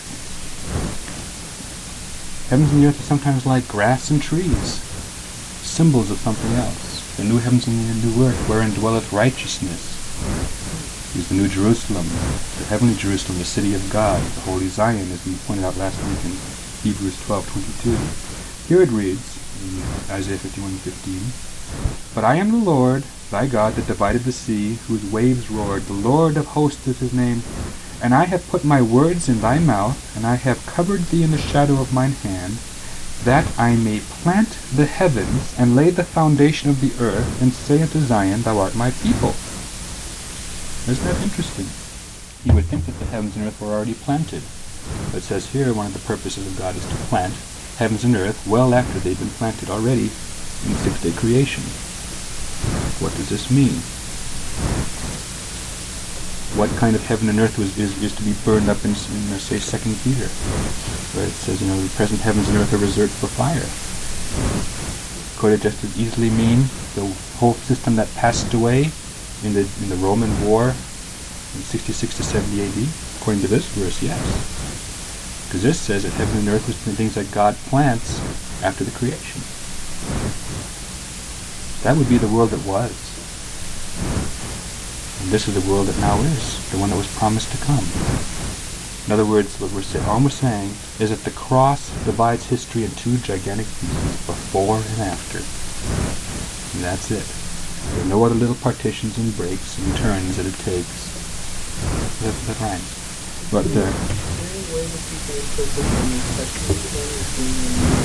A: Heavens and the earth are sometimes like grass and trees, symbols of something else. The new heavens and the new earth, wherein dwelleth righteousness, is the New Jerusalem, the heavenly Jerusalem, the city of God, the holy Zion, as we pointed out last week in Hebrews 12:22. Here it reads, in Isaiah 51:15, but I am the Lord, thy God, that divided the sea, whose waves roared. The Lord of hosts is his name. And I have put my words in thy mouth, and I have covered thee in the shadow of mine hand, that I may plant the heavens, and lay the foundation of the earth, and say unto Zion, thou art my people. Isn't that interesting? You would think that the heavens and earth were already planted. But it says here one of the purposes of God is to plant heavens and earth well after they've been planted already in 6-day creation. What does this mean? What kind of heaven and earth is to be burned up in say, 2 Peter, where it says, the present heavens and earth are reserved for fire. Could it just as easily mean the whole system that passed away in the Roman War in 66 to 70 AD? According to this verse, yes. Because this says that heaven and earth was the things that God plants after the creation. That would be the world that was. And this is the world that now is, the one that was promised to come. In other words, all we're saying is that the cross divides history in two gigantic pieces, before and after. And that's it. There are no other little partitions and breaks and turns that it takes. That rhymes. But
C: Is there any way that you can interpret the New Testament as being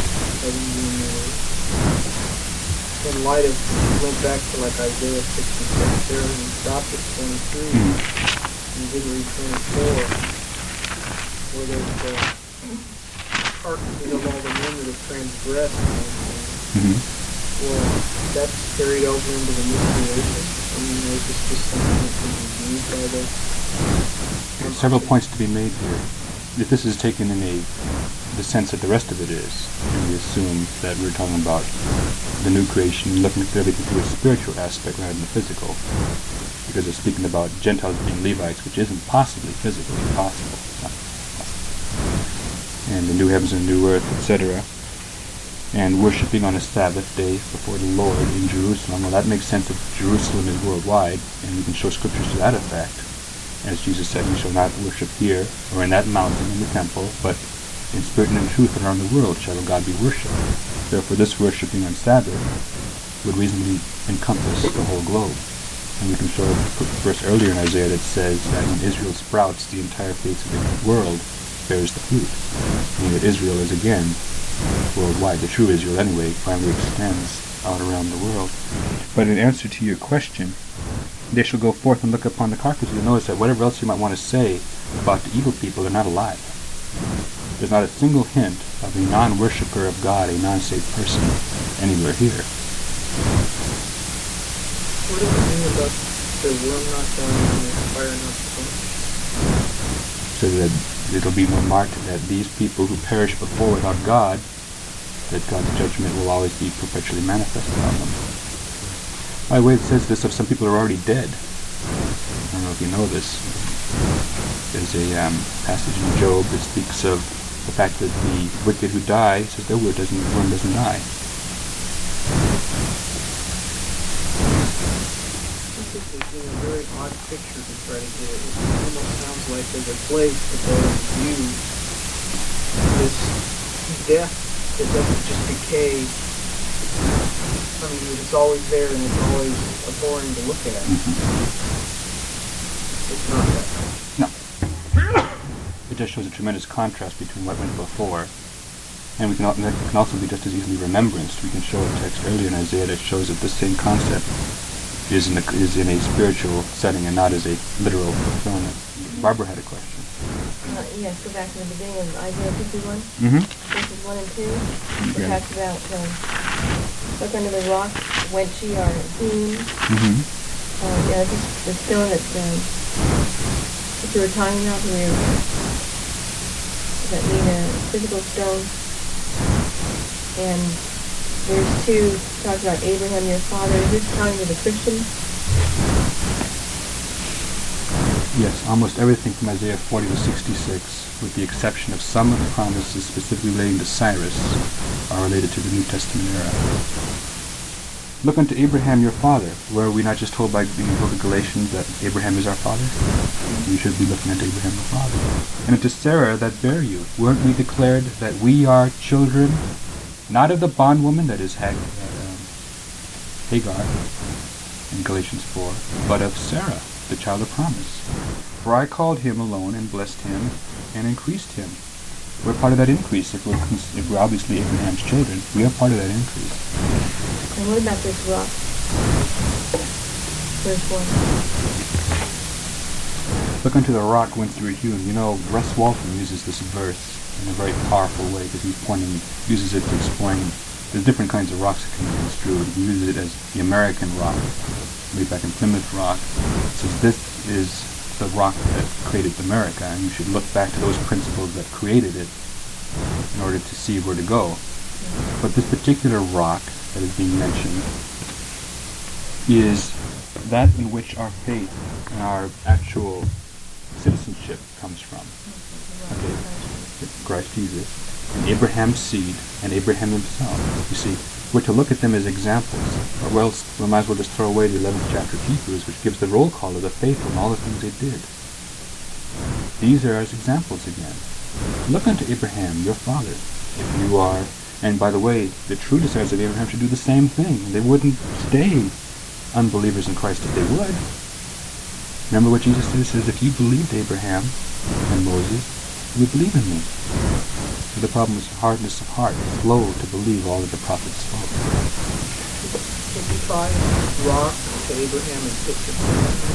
C: in light of, went back to like Isaiah 66 there and stopped at 23 and didn't read 24, where there's hearkening of all the men that have transgressed.
A: Mm-hmm.
C: Well, that's carried over into the new creation. I mean, is this just something that can be used by the...
A: There's several points to be made here. If this is taken in the sense that the rest of it is, and we assume that we're talking about the new creation, looking at everything through a spiritual aspect rather than the physical, because they're speaking about Gentiles being Levites, which isn't possibly physically possible. It's not possible. And the new heavens and new earth, etc., and worshipping on a Sabbath day before the Lord in Jerusalem. Well, that makes sense if Jerusalem is worldwide, and we can show scriptures to that effect. As Jesus said, you shall not worship here or in that mountain in the temple, but in spirit and in truth around the world shall God be worshipped. Therefore, this worshipping on Sabbath would reasonably encompass the whole globe. And we can show a verse earlier in Isaiah that says that when Israel sprouts, the entire face of the world bears the fruit. Meaning that Israel is again worldwide. The true Israel, anyway, finally extends out around the world. But in answer to your question, they shall go forth and look upon the carcass. You'll notice that whatever else you might want to say about the evil people, they're not alive. There's not a single hint of a non-worshipper of God, a non-saved person, anywhere here.
C: What does it mean about the worm not dying and the fire not quenched?
A: So that it'll be more marked that these people who perish before without God, that God's judgment will always be perpetually manifested on them. By the way, it says this of some people who are already dead. I don't know if you know this. There's a passage in Job that speaks of the fact that the wicked who die, says their worm doesn't die.
C: This is a very odd picture to try to get. It almost sounds like there's a place that they view this death that doesn't just decay. I mean, it's always there and it's always abhorring to look at. It's not that.
A: No. It just shows a tremendous contrast between what went before, and that can also be just as easily remembranced. We can show a text earlier in Isaiah that shows that this same concept is in a spiritual setting and not as a literal fulfillment. Barbara had a question.
D: Yes, go back to the beginning of Isaiah 51, verses 1 and 2. It talks about, look under the rock whence ye are hewn. The stone that you were talking about, does that mean a physical stone? And verse 2 talks about Abraham, your father. Is this talking to the Christians?
A: Yes, almost everything from Isaiah 40 to 66, with the exception of some of the promises specifically relating to Cyrus, are related to the New Testament era. Look unto Abraham your father. Were we not just told by the book of Galatians that Abraham is our father? We should be looking unto Abraham the father. And unto Sarah that bare you. Weren't we declared that we are children, not of the bondwoman, that is Hagar in Galatians 4, but of Sarah, the child of promise. For I called him alone and blessed him and increased him. We're part of that increase. If we're obviously Abraham's children, we are part of that increase.
D: And what about this rock? Verse 1.
A: Look unto the rock whence you were hewn. You know, Russ Walton uses this verse in a very powerful way because uses it to explain there's different kinds of rocks that can be construed. He uses it as the American rock, way back in Plymouth Rock. So this is the rock that created America, and you should look back to those principles that created it in order to see where to go. But this particular rock that is being mentioned is that in which our faith and our actual citizenship comes from. Okay, Christ Jesus, and Abraham's seed, and Abraham himself. You see, we're to look at them as examples, or else we might as well just throw away the 11th chapter of Hebrews, which gives the roll call of the faithful and all the things they did. These are as examples again. Look unto Abraham, your father, if you are, and by the way, the true descendants of Abraham should do the same thing. They wouldn't stay unbelievers in Christ if they would. Remember what Jesus said? He says, if you believed Abraham and Moses, you would believe in me. So the problem is hardness of heart, slow to believe all that the prophets spoke.
C: Did you find rock to Abraham and picture?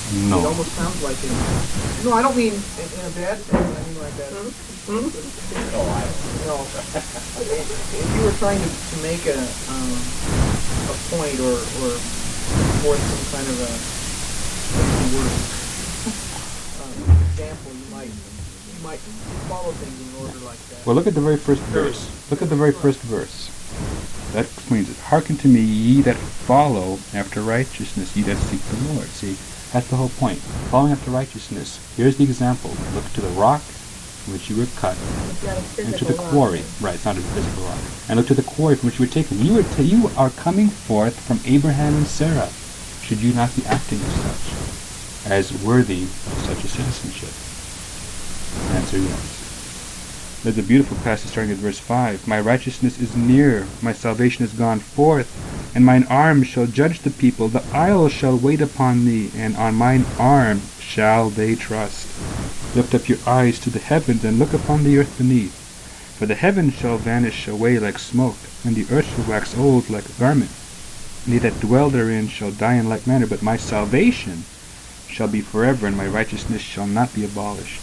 A: No.
C: It almost sounds like it. No, I don't mean in a bad sense. I mean like that.
B: Oh, I
C: No. If you were trying to make a point or forth some kind of a word example, you might follow things in order like that.
A: Well, look at the very first verse. Look at the very first verse. That explains it. Hearken to me, ye that follow after righteousness, ye that seek the Lord. See, that's the whole point. Following after righteousness. Here's the example. Look to the rock from which you were cut,
D: It's not a
A: and to
D: physical
A: the
D: law.
A: quarry. Right, it's not a physical rock. And look to the quarry from which you were taken. You are coming forth from Abraham and Sarah. Should you not be acting as such, as worthy of such a citizenship? Answer yes. There's a beautiful passage starting at verse 5. My righteousness is near, my salvation is gone forth, and mine arm shall judge the people. The isles shall wait upon thee, and on mine arm shall they trust. Lift up your eyes to the heavens, and look upon the earth beneath. For the heavens shall vanish away like smoke, and the earth shall wax old like a garment. And they that dwell therein shall die in like manner, but my salvation shall be forever, and my righteousness shall not be abolished.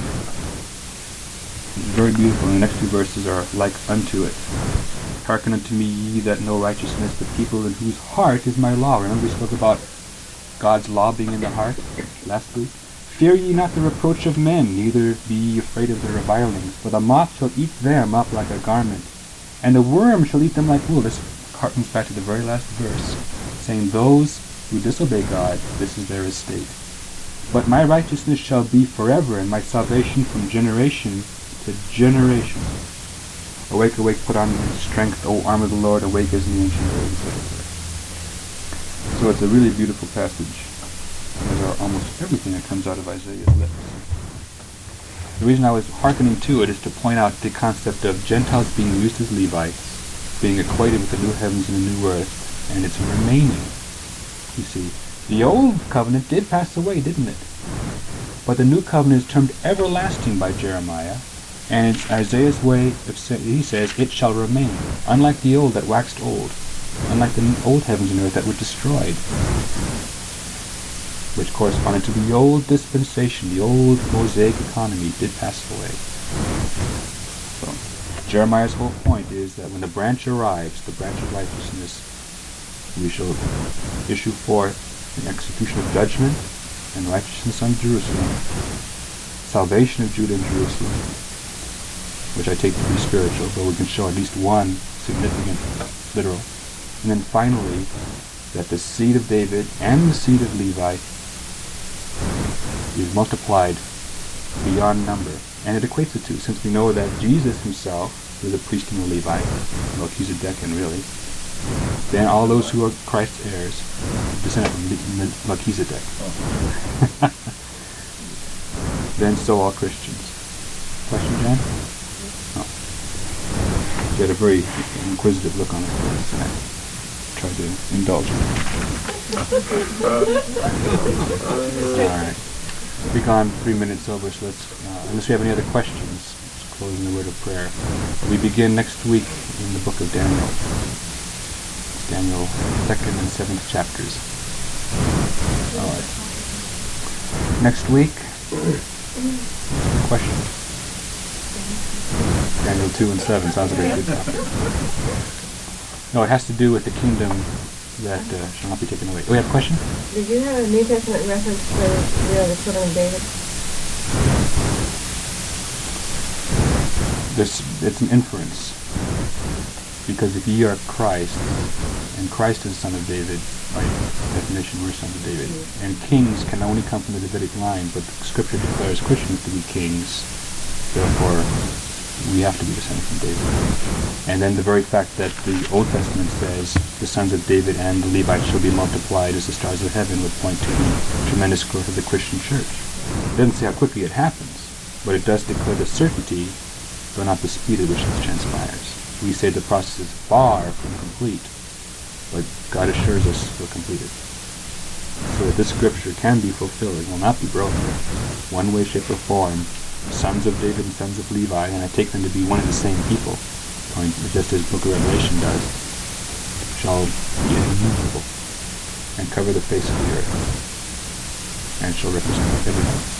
A: It's very beautiful, and the next two verses are like unto it. Hearken unto me, ye that know righteousness, the people in whose heart is my law. Remember we spoke about God's law being in the heart last week? Fear ye not the reproach of men, neither be ye afraid of their revilings. For the moth shall eat them up like a garment, and the worm shall eat them like wool. This harkens back to the very last verse, saying, those who disobey God, this is their estate. But my righteousness shall be forever, and my salvation from generation to generation. Awake, awake, put on strength, O arm of the Lord, awake as in the ancient days. So it's a really beautiful passage. As are almost everything that comes out of Isaiah's lips. The reason I was hearkening to it is to point out the concept of Gentiles being used as Levites, being equated with the new heavens and the new earth, and it's remaining. You see, the old covenant did pass away, didn't it? But the new covenant is termed everlasting by Jeremiah, and it's Isaiah's way of saying, he says, it shall remain, unlike the old that waxed old, unlike the old heavens and earth that were destroyed, which corresponded to the old dispensation, the old Mosaic economy did pass away. So, Jeremiah's whole point is that when the branch arrives, the branch of righteousness, we shall issue forth an execution of judgment and righteousness on Jerusalem, salvation of Judah and Jerusalem, which I take to be spiritual, but we can show at least one significant literal. And then finally, that the seed of David and the seed of Levi is multiplied beyond number. And it equates the two, since we know that Jesus himself was a priest and a Levite, Melchizedek, really. Then all those who are Christ's heirs descend from Melchizedek. Then so all Christians. Question, Jan? No. You had a very inquisitive look on his face, and I tried to indulge him. Alright. We've gone 3 minutes over, so let's, unless we have any other questions, let's close in the word of prayer. We begin next week in the book of Daniel. Daniel 2nd and 7th chapters. Alright. Next week, question. Daniel 2 and 7 sounds like a good topic. No, it has to do with the kingdom that shall not be taken away. Oh, we have a question?
D: Did you have a New Testament reference for the children of David?
A: It's an inference. Because if ye are Christ, and Christ is the son of David, by definition we're sons of David, and kings can only come from the Davidic line, but Scripture declares Christians to be kings, therefore we have to be descended from David. And then the very fact that the Old Testament says the sons of David and the Levites shall be multiplied as the stars of heaven would point to the tremendous growth of the Christian church. It doesn't say how quickly it happens, but it does declare the certainty, though not the speed at which it transpires. We say the process is far from complete, but God assures us we're completed. So that this scripture can be fulfilled, it will not be broken. One way, shape, or form, sons of David and sons of Levi, and I take them to be one and the same people, just as the book of Revelation does, shall be immovable and cover the face of the earth. and shall represent everyone.